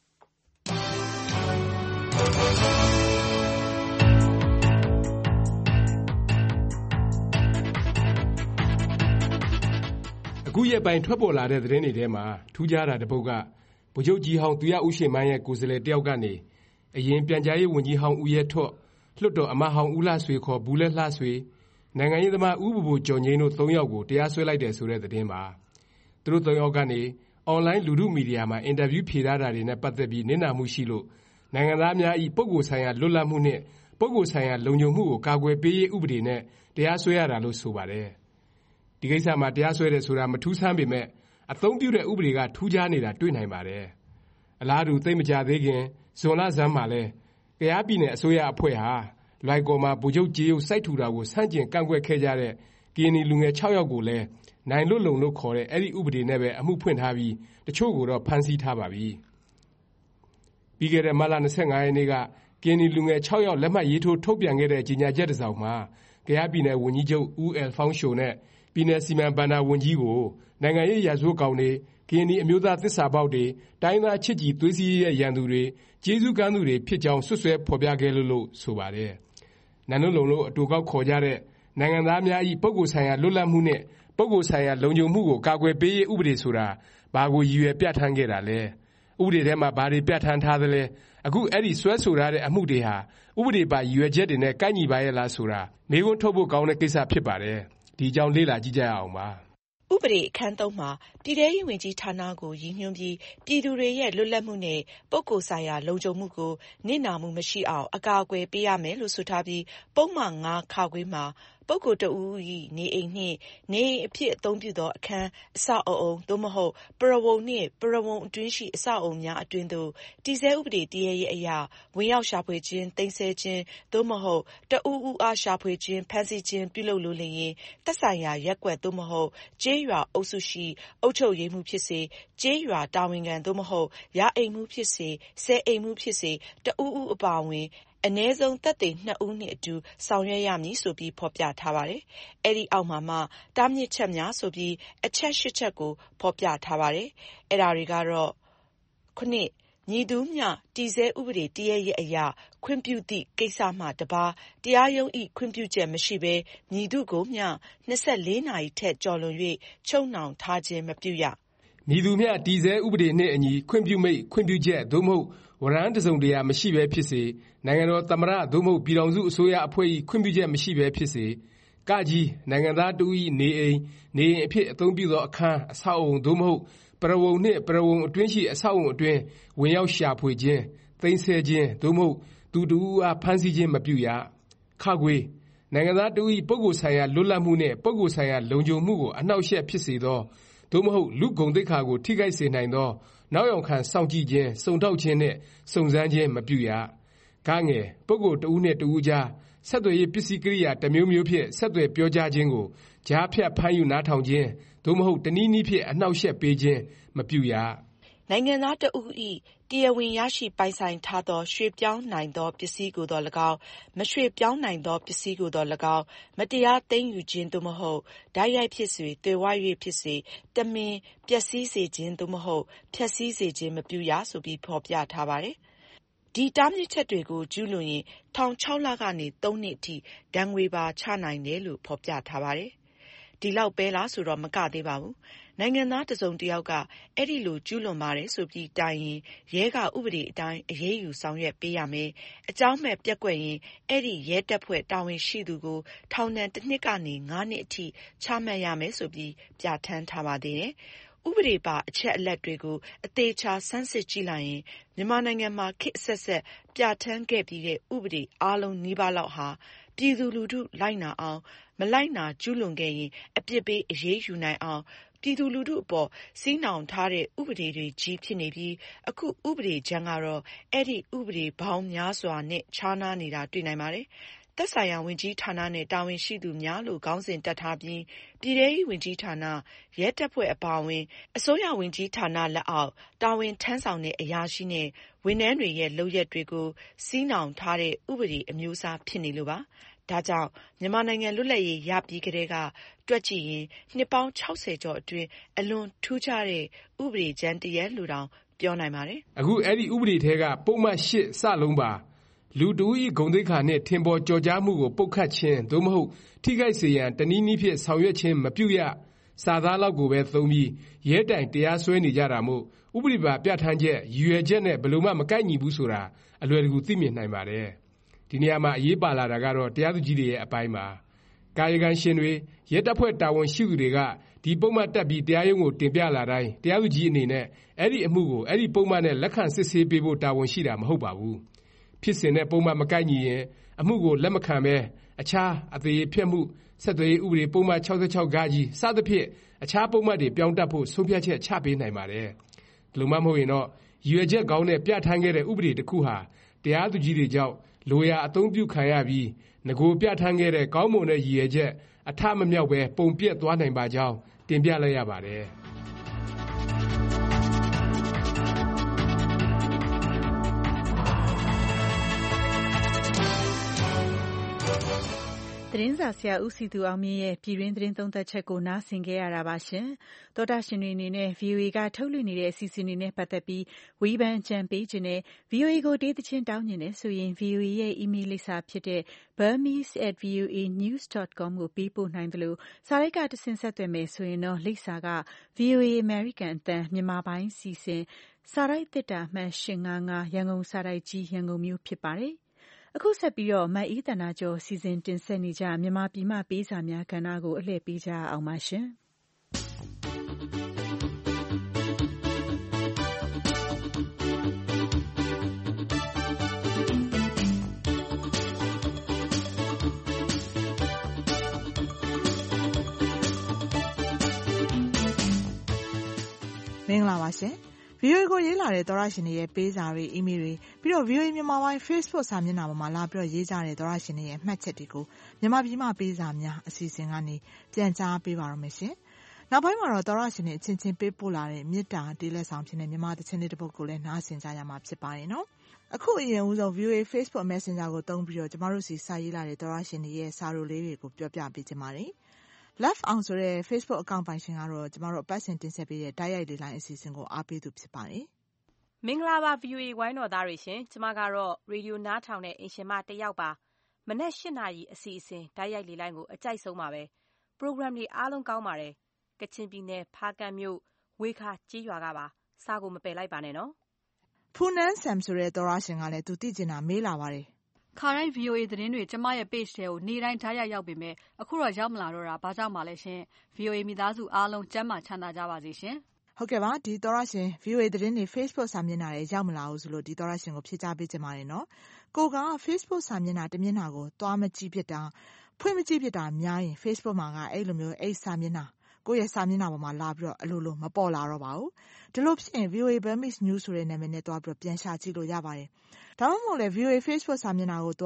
အခုရက်ပိုင်းထွက်ပေါ်လာတဲ့သတင်းတွေထဲမှာထူးခြားတာတစ်ပုဒ်ကဗိုလ်ချုပ်ကြီးဟောင်းသူရဦးရွှေမန်းရဲ့ကိုယ်စားလှယ်တစ်ယောက်ကနေအရင်ပြန်ကြားရေးဝန်ကြီးဟောင်းဦးရဲထွဋ်လွှတ်တော်အမတ်ဟောင်းဦးလှဆွေခေါ်ဘူးလဲလှဆွေနိုင်ငံရေးသမားဦးဘူဘူကျော်ငိမ့်တို့သုံးယောက်ကိုတရားစွဲလိုက်တယ်ဆိုတဲ့သတင်းပါသူတို့သုံးယောက်ကနေအွန်လိုင်းလူထုမီဒီယာမှာအင်တာဗျူးဖြေထားတာတွေနဲ့ပတ်သက်ပြီးနစ်နာမှုရှိလို့နိုင်ငံသားများ၏ပုဂ္ဂိုလ်ဆိုင်ရာလွတ်လပ်မှုနှင့်ပုဂ္ဂိုလ်ဆိုင်ရာလုံခြုံမှုကိုကာကွယ်ပေးရေးဥပဒေနဲ့တရားစွဲရတာလို့ဆိုပါတယ်ဒီကိစ္စမှာတရားစွဲတယ်ဆိုတာမထူးဆန်းပေမဲ့အသုံးပြုတဲ့ဥပဒေကထူးခြားနေတာတွေ့နိုင်ပါတယ်အလားတူသိမကြသေးခင်ဇွန်လဆန်းမှာလဲကယားပြည်နယ်အစိုးရအဖွဲ့ဟာလွိုင်ကော်မှာဗိုလ်ချုပ်ကြေးရုပ်စိုက်ထူတာကိုဆန့်ကျင်ကန့်ကွက်ခဲ့ကြတဲ့ကရင်နီလူငယ်၆ယောက်ကိုလဲနိုင်လွတ်လုံလို့ခေါ်တဲ့အဲ့ဒီဥပဒေနဲ့ပဲအမှုဖွင့်ထားပြီးတချို့ကိုတော့ဖမ်းဆီးထားပါပြီပြီးခဲ့တဲ့မတ်လ၂၅ရက်နေ့ကကရင်နီလူငယ်၆ယောက်လက်မှတ်ရေးထိုးထုတ်ပြန်ခဲ့တဲ့ကြေညာချက်တစ်စောင်မှာကယားပြည်နယ်ဝန်ကြီးချုပ်ဦးအယ်ဖောင်းရှိုနဲ့ပြည်နယ်စီမံဘဏ္ဍာဝန်ကြီးကိုနိုင်ငံရေးရာဇဝတ်ကောင်တွေကရင်နီအမျိုးသားသစ္စာပေါက်တွေတိုင်းသားချစ်ကြည်သွေးစည်းရဲ့ရန်သူတွေကျေးဇူးကမ်းသူတွေဖြစ်ကြောင်းဆွဆွဲဖော်ပြခဲ့လို့လို့ဆိုပါတယ်။နိုင်လွတ်လုံလို့အတူကောက်ခေါ်ကြတဲ့နိုင်ငံသားများ၏ပုဂ္ဂိုလ်ဆိုင်ရာလွတ်လပ်မှုနဲ့ပုဂ္ဂိုလ်ဆိုင်ရာလုံခြုံမှုကိုကာကွယ်ပေးရေးဥပဒေဆိုတာဘာကိုရည်ရွယ်ပြဋ္ဌာန်းခဲ့တာလဲ။ဥပဒေထဲမှာဘာတွေပြဋ္ဌာန်းထားသလဲ။အခုအဲ့ဒီဆွဲဆိုထားတဲ့အမှုတွေဟာဥပဒေပါရည်ရွယ်ချက်တွေနဲ့ကိုက်ညီပါရဲ့လားဆိုတာမေးခွန်းထုတ်ဖို့ကောင်းတဲ့ကိစ္စဖြစ်ပါတယ်။ဒီအကြောင်းလေ့လာကြည့်ကြရအောင်ပါ။ဥပဒေအခန်းသုံးမှာပြည်ထဲရေးဝန်ကြီးဌာနကိုရည်ညွှန်းပြီးပြည်သူတွေရဲ့လွတ်လပ်မှုနဲ့ပုဂ္ဂိုလ်ဆိုင်ရာလုံခြုံမှုကိုနစ်နာမှုမရှိအောင်အကာအကွယ်ပေးရမယ်လို့ဆိုထားပြီးပုံမှန်ငါးခါခွေးမှာပုဂ္ဂိုလ်တဦး၏နေအိမ်နှင့်နေအိမ်အဖြစ်အသုံးပြုသောအခန်းအဆောက်အအုံသို့မဟုတ်ပရဝုဏ်နှင့်ပရဝုဏ်အတွင်းရှိအဆောက်အအုံများအတွင်းသို့တည်ဆဲဥပဒေတည်ရဲ့အရာဝင်ရောက်ရှာဖွေခြင်းသိမ်းဆည်းခြင်းသို့မဟုတ်တဦးဦးအားရှာဖွေခြင်းဖမ်းဆီးခြင်းပြုလုပ်လိုလျင်သက်ဆိုင်ရာရပ်ကွက်သို့မဟုတ်ကျေးရွာအုပ်စုရှိအုပ်ချုပ်ရေးမှုဖြစ်စေကျေးရွာတာဝန်ခံသို့မဟုတ်ရာအိမ်မှုဖြစ်စေဆဲအိမ်မှုဖြစ်စေတဦးဦးအပါအဝင်အနည်းဆုံးသက်သေနှစ်ဦးနှင့်အတူဆောင်ရွက်ရမည်ဆိုပြီးဖော်ပြထားပါတယ်။အဲ့ဒီအောက်မှာမှတားမြစ်ချက်များဆိုပြီးအချက်ရှစ်ချက်ကိုဖော်ပြထားပါတယ်။အဲ့ဒါတွေကတော့ခုနှစ်ညီသူမျှတည်ဆဲဥပဒေတည်ရဲ့အရာခွင့်ပြုသည့်ကိစ္စမှတပါတရားရုံး၏ခွင့်ပြုချက်မရှိဘဲညီသူကိုမျှနှစ်ဆယ့်လေးနာရီထက်ကျော်လွန်၍ချုပ်နှောင်ထားခြင်းမပြုရမည်သူမျှတည်ဆဲဥပဒေနှင့်အညီခွင့်ပြုမိတ်ခွင့်ပြုချက်သို့မဟုတ်ဝရမ်းတစ်စုံတရာမရှိဘဲဖြစ်စေနိုင်ငံတော်သမ္မတသို့မဟုတ်ပြည်ထောင်စုအစိုးရအဖွဲ့၏ခွင့်ပြုချက်မရှိဘဲဖြစ်စေကကြီးနိုင်ငံသားတူ၏နေအိမ်နေအိမ်အဖြစ်အသုံးပြုသောအခန်းအဆောက်အုံသို့မဟုတ်ပရဝုဏ်နှင့်ပရဝုဏ်အတွင်းရှိအဆောက်အုံအတွင်းဝင်ရောက်ရှာဖွေခြင်းသိမ်းဆည်းခြင်းသို့မဟုတ်သူတူအားဖမ်းဆီးခြင်းမပြုရခခွေနိုင်ငံသားတူ၏ပုဂ္ဂိုလ်ဆိုင်ရာလွတ်လပ်မှုနှင့်ပုဂ္ဂိုလ်ဆိုင်ရာလုံခြုံမှုကိုအနှောက်အယှက်ဖြစ်စေသောသို့မဟုတ်လူဂုဏ်သိက္ခာကိုထိခိုက်စေနိုင်သောနောက်ယောင်ခံစောင့်ကြည့်ခြင်းစုံထောက်ခြင်းနှင့်စုံစမ်းခြင်းမပြုရဂငယ်ပုဂ္ဂိုလ်တဦးနှင့်တဦးကြားဆက်သွယ်ရေးပစ္စည်းကိရိယာတစ်မျိုးမျိုးဖြင့်ဆက်သွယ်ပြောကြားခြင်းကိုကြားဖြတ်ဖမ်းယူနားထောင်ခြင်းသို့မဟုတ်တနည်းနည်းဖြင့်အနှောက်အယှက်ပေးခြင်းမပြုရနိုင်ငံသားတစ်ဦး၏တရားဝင်ရရှိပိုင်ဆိုင်ထားသောရွှေ့ပြောင်းနိုင်သောပစ္စည်းကိုသော၎င်းမရွှေ့ပြောင်းနိုင်သောပစ္စည်းကိုသော၎င်းမတရားသိမ်းယူခြင်းသို့မဟုတ်တိုက်ရိုက်ဖြစ်စေသွယ်ဝိုက်၍ဖြစ်စေတမင်ပျက်စီးစေခြင်းသို့မဟုတ်ဖျက်ဆီးစေခြင်းမပြုရဆိုပြီးဖော်ပြထားပါတယ်။ဒီတားမြစ်ချက်တွေကိုကျူးလွန်ရင်ထောင်၆လကနေသုံးနှစ်အထိဒဏ်ငွေပါချနိုင်တယ်လို့ဖော်ပြထားပါတယ်။ဒီလောက်ပဲလားဆိုတော့မကသေးပါဘူး။နိုင်ငံသားတစ်စုံတစ်ယောက်ကအဲ့ဒီလိုကျူးလွန်ပါတယ်ဆိုပြီးတိုင်ရင်ရဲကဥပဒေအတိုင်းအရေးယူဆောင်ရွက်ပေးရမယ်။အကြောင်းမဲ့ပျက်ကွက်ရင်အဲ့ဒီရဲတပ်ဖွဲ့တာဝန်ရှိသူကိုထောင်ဒဏ်တစ်နှစ်ကနေငါးနှစ်အထိချမှတ်ရမယ်ဆိုပြီးပြဋ္ဌာန်းထားပါသေးတယ်။ဥပဒေပါအချက်အလက်တွေကိုအသေးချာဆန်းစစ်ကြည့်လိုက်ရင်မြန်မာနိုင်ငံမှာခေတ်အဆက်ဆက်ပြဋ္ဌာန်းခဲ့ပြီးတဲ့ဥပဒေအားလုံးနီးပါးလောက်ဟာပြည်သူလူထုလိုက်နာအောင်မလိုက်နာကျူးလွန်ခဲ့ရင်အပြစ်ပေးအရေးယူနိုင်အောင်ပြည်သူလူထုအပေါ်စီးနှောင်ထားတဲ့ဥပဒေတွေကြီးဖြစ်နေပြီးအခုဥပဒေကြမ်းကတော့အဲ့ဒီဥပဒေပေါင်းများစွာနဲ့ခြားနားနေတာတွေ့နိုင်ပါတယ်။သက်ဆိုင်ရာဝန်ကြီးဌာနနဲ့တာဝန်ရှိသူများလို့ခေါင်းစဉ်တပ်ထားပြီးပြည်ထောင်စုဝန်ကြီးဌာနရဲတပ်ဖွဲ့အပါအဝင်အစိုးရဝန်ကြီးဌာနလက်အောက်တာဝန်ထမ်းဆောင်တဲ့အရာရှိနဲ့ဝန်ထမ်းတွေရဲ့လုပ်ရက်တွေကိုစီးနှောင်ထားတဲ့ဥပဒေအမျိုးအစားဖြစ်နေလို့ပါ။ဒါကြောင့်မြန်မာနိုင်ငံလွတ်လပ်ရေးရပြီးကတည်းကတွက်ကြည့်ရင်နှစ်ပေါင်း၆၀ကျော်အတွင်းအလွန်ထူးခြားတဲ့ဥပဒေကြမ်းတစ်ရပ်လို့တောင်ပြောနိုင်ပါတယ်။အခုအဲ့ဒီဥပဒေထဲကပုံမှန်၈စလုံးပါလူတဦး၏ဂုဏ်သိက္ခာနှင့်ထင်ပေါ်ကျော်ကြားမှုကိုပုတ်ခတ်ခြင်းသို့မဟုတ်ထိခိုက်စေရန်တနည်းနည်းဖြင့်ဆောင်ရွက်ခြင်းမပြုရစာသားလောက်ကိုပဲသုံးပြီးရဲတိုင်တရားစွဲနေကြတာမို့ဥပဒေပါပြဋ္ဌာန်းချက်ရည်ရွယ်ချက်နဲ့ဘယ်လိုမှမကိုက်ညီဘူးဆိုတာအလွယ်တကူသိမြင်နိုင်ပါတယ်။ဒီနေရာမှာအရေးပါလာတာကတော့တရားသူကြီးတွေရဲ့အပိုင်းပါ။ကာယကံရှင်တွေရဲတပ်ဖွဲ့တာဝန်ရှိသူတွေကဒီပုံမှန်တက်ပြီးတရားရုံးကိုတင်ပြလာတိုင်းတရားသူကြီးအနေနဲ့အဲ့ဒီအမှုကိုအဲ့ဒီပုံမှန်နဲ့လက်ခံစစ်ဆေးပေးဖို့တာဝန်ရှိတာမဟုတ်ပါဘူး။ဖြစ်စဉ်နဲ့ပုံမှန်မကိုက်ညီရင်အမှုကိုလက်မခံပဲအခြားအသေးဖြတ်မှုဆက်သွယ်ရေးဥပဒေပုံမှန်၆၆ဂကြီးစသဖြင့်အခြားပုံမှန်တွေပြောင်းတတ်ဖို့ဆုံးဖြတ်ချက်ချပေးနိုင်ပါတယ်။ဒီလိုမှမဟုတ်ရင်တော့ရည်ရွယ်ချက်ကောင်းနဲ့ပြဋ္ဌာန်းခဲ့တဲ့ဥပဒေတစ်ခုဟာတရားသူကြီးတွေကြောင့်လိုရာအသုံးပြုခံရပြီးငကိုပြဋ္ဌာန်းခဲ့တဲ့ကောင်းမွန်တဲ့ရည်ရွယ်ချက်အထမမြောက်ပဲပုံပြက်သွားနိုင်ပါကြောင်းတင်ပြလိုက်ရပါတယ်။သတင်းစာဆရာဦးစည်သူအောင်မြင့်ရဲ့ပြည်တွင်းသတင်းသုံးသပ်ချက်ကိုနားဆင်ခဲ့ရတာပါရှင်။သောတာရှင်တွေအနေနဲ့ ဗီအိုအေ ကထုတ်လွှင့်နေတဲ့အစီအစဉ်တွေနဲ့ပတ်သက်ပြီးဝေဖန်ကြံပေးခြင်းနဲ့ ဗီအိုအေ ကိုဒေသချင်းတောင်းကျင်နေဆိုရင် ဗီအိုအေ ရဲ့အီးမေးလ်လိပ်စာဖြစ်တဲ့ burmese at voanews dot com ကိုပေးပို့နိုင်သလိုစာရိုက်ကတဆင့်ဆက်သွယ်မယ်ဆိုရင်တော့လိပ်စာက ဗီအိုအေ American အသံမြန်မာပိုင်းစီစဉ်စာရိုက်သစ်တာမှတ်၈၅၅ရန်ကုန်စာရိုက်ကြီးရန်ကုန်မြို့ဖြစ်ပါတယ်။အခုဆက်ပြီးတော့မအေးသန္တာကျော်စီစဉ်တင်ဆက်နေကြမြန်မာပြည်မှပေးစာများကဏ္ဍကိုအလှည့်ပေးကြအောင်ပါရှင်မင်္ဂလာပါရှင်ဗီအိုအေကိုရေးလာတဲ့သောရရှင်တွေရဲ့ပေးစာတွေအီးမေးလ်တွေပြီးတော့ ဗီအိုအေ မြန်မာပိုင်း Facebook စာမျက်နှာပေါ်မှာလာပြီးတော့ရေးကြတဲ့သောရရှင်တွေရဲ့မှတ်ချက်တွေကိုမြန်မာပြည်မှပေးစာများအစီအစဉ်ကနေပြန်ကြားပေးပါရမယ်ရှင်။နောက်ပိုင်းမှာတော့သောရရှင်တွေအချင်းချင်းပေးပို့လာတဲ့မေတ္တာတေးလက်ဆောင်ဖြစ်တဲ့မြန်မာသချင်းလေးတစ်ပုဒ်ကိုလည်းနားဆင်ကြရမှာဖြစ်ပါတယ်နော်။အခုအရင်ဦးဆုံး ဗီအိုအေ Facebook Messenger ကိုသုံးပြီးတော့ကျမတို့စီစာရေးလာတဲ့သောရရှင်တွေရဲ့စာရိုလေးတွေကိုပြောပြပေးချင်ပါတယ်။ Love အောင်ဆိုတဲ့ Facebook အကောင့်ပိုင်ရှင်ကတော့ကျမတို့အပတ်စဉ်တင်ဆက်ပေးတဲ့တိုက်ရိုက်လေးလိုင်းအစီအစဉ်ကိုအားပေးသူဖြစ်ပါတယ်။မင်္ဂလာပါ ဗီအိုအေ ဝိုင်းတော်သားတွေရှင်။ကျမကတော့ရေဒီယိုနားထောင်တဲ့အိမ်ရှင်မတစ်ယောက်ပါ။မနက်၈နာရီအစီအစဉ်တိုက်ရိုက်လေးလိုင်းကိုအကြိုက်ဆုံးပါပဲ။ program တွေအားလုံးကောင်းပါတယ်။ကချင်ပြည်နယ်ဖားကန့်မြို့ဝေခါကြေးရွာကပါ။စာကိုမပယ်လိုက်ပါနဲ့နော်။ဖူနန်းဆမ်ဆိုတဲ့သောရရှင်ကလည်းသူသိကျင်တာမေးလာပါတယ်ခါတိုင်း ဗီအိုအေ သတင်းတွေကျမရဲ့ page ထဲကိုနေ့တိုင်းဓာတ်ရိုက်ရောက်ပေမဲ့အခုတော့ရောက်မလာတော့တာဘာကြောင့်မှလဲရှင် ဗီအိုအေ မိသားစုအားလုံးကျန်းမာချမ်းသာကြပါစေရှင်ဟုတ်ကဲ့ပါဒီသောရရှင် ဗီအိုအေ သတင်းတွေ Facebook စာမျက်နှာထဲရောက်မလာဘူးဆိုလို့ဒီသောရရှင်ကိုဖြေကြားပေးချင်ပါတယ်နော်ကိုက Facebook စာမျက်နှာတစ်မျက်နှာကိုသွားမကြည့်ဖြစ်တာဖွင့်မကြည့်ဖြစ်တာများရင် Facebook မှာကအဲ့လိုမျိုးအဲ့စာမျက်နှာကိုယ့်ရဲ့စာမျက်နှာပေါ်မှာလာပြီးတော့အလိုလိုမပေါ်လာတော့ပါဘူးဒီလိုဖြစ်ရင် ဗီအိုအေ Burmese News ဆိုတဲ့နာမည်နဲ့တွားပြီးတော့ပြန်ရှာကြည့်လို့ရပါတယ်ဒါမှမဟုတ်လည်း ဗီအိုအေ Facebook စာမျက်နှာကိုတွား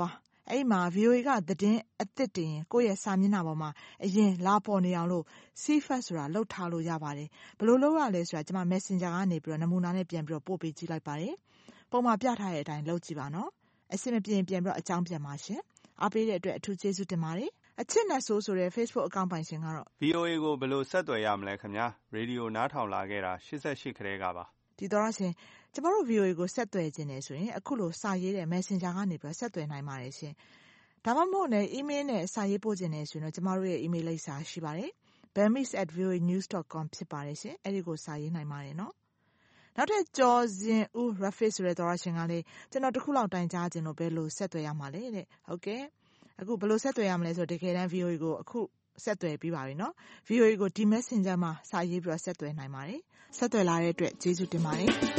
အဲ့မှာ ဗီအိုအေ ကသတင်းအသစ်တင်ရင်ကိုယ့်ရဲ့စာမျက်နှာပေါ်မှာအရင်လာပေါ်နေအောင်လို့ Save As ဆိုတာလုပ်ထားလို့ရပါတယ်။ဘယ်လိုလုပ်ရလဲဆိုတာကျွန်မ Messenger ကနေပြီးတော့နမူနာနဲ့ပြန်ပြီးတော့ပို့ပေးကြည့်လိုက်ပါတယ်။ပုံမှာပြထားတဲ့အတိုင်းလုပ်ကြည့်ပါနော်။အဆင်မပြေရင်ပြန်ပြီးတော့အကြောင်းပြန်ပါရှင်။အားပေးတဲ့အတွက်အထူးကျေးဇူးတင်ပါတယ်။အချစ်နဲ့ဆိုးဆိုတဲ့ Facebook အကောင့်ပိုင်ရှင်ကတော့ဗီအိုအေ ကိုဘယ်လိုဆက်သွယ်ရမလဲခင်ဗျာ။ရေဒီယိုနားထောင်လာခဲ့တာရှစ်ဆယ့်ရှစ်ခရဲကပါ။ဒီတော့ရှင်ကျမတို့ ဗီအိုအေ ကိုဆက်သွယ်ခြင်းနဲ့ဆိုရင်အခုလိုစာရေးတဲ့ Messenger ကနေပြီးတော့ဆက်သွယ်နိုင်ပါတယ်ရှင်။ဒါမှမဟုတ်လည်း email နဲ့စာရေးပို့ခြင်းနဲ့ဆိုရင်တော့ကျမတို့ရဲ့ email လိပ်စာရှိပါတယ်။ bemis at v o a news dot com ဖြစ်ပါတယ်ရှင်။အဲ့ဒီကိုစာရေးနိုင်ပါတယ်နော်။နောက်ထပ်ကျော်စင်ဦး Rafiq ဆိုတဲ့သောရရှင်ကလည်းကျွန်တော်တခုလောက်တိုင်ကြားခြင်းလို့ဘယ်လိုဆက်သွယ်ရမှာလဲတဲ့။ဟုတ်ကဲ့။အခုဘယ်လိုဆက်သွယ်ရမလဲဆိုတော့တကယ်တမ်း ဗီအိုအေ ကိုအခုဆက်သွယ်ပြီးပါပြီနော်။ ဗီအိုအေ ကိုဒီ Messenger မှာစာရေးပြီးတော့ဆက်သွယ်နိုင်ပါတယ်။ဆက်သွယ်လာတဲ့အတွက်ကျေးဇူးတင်ပါတယ်။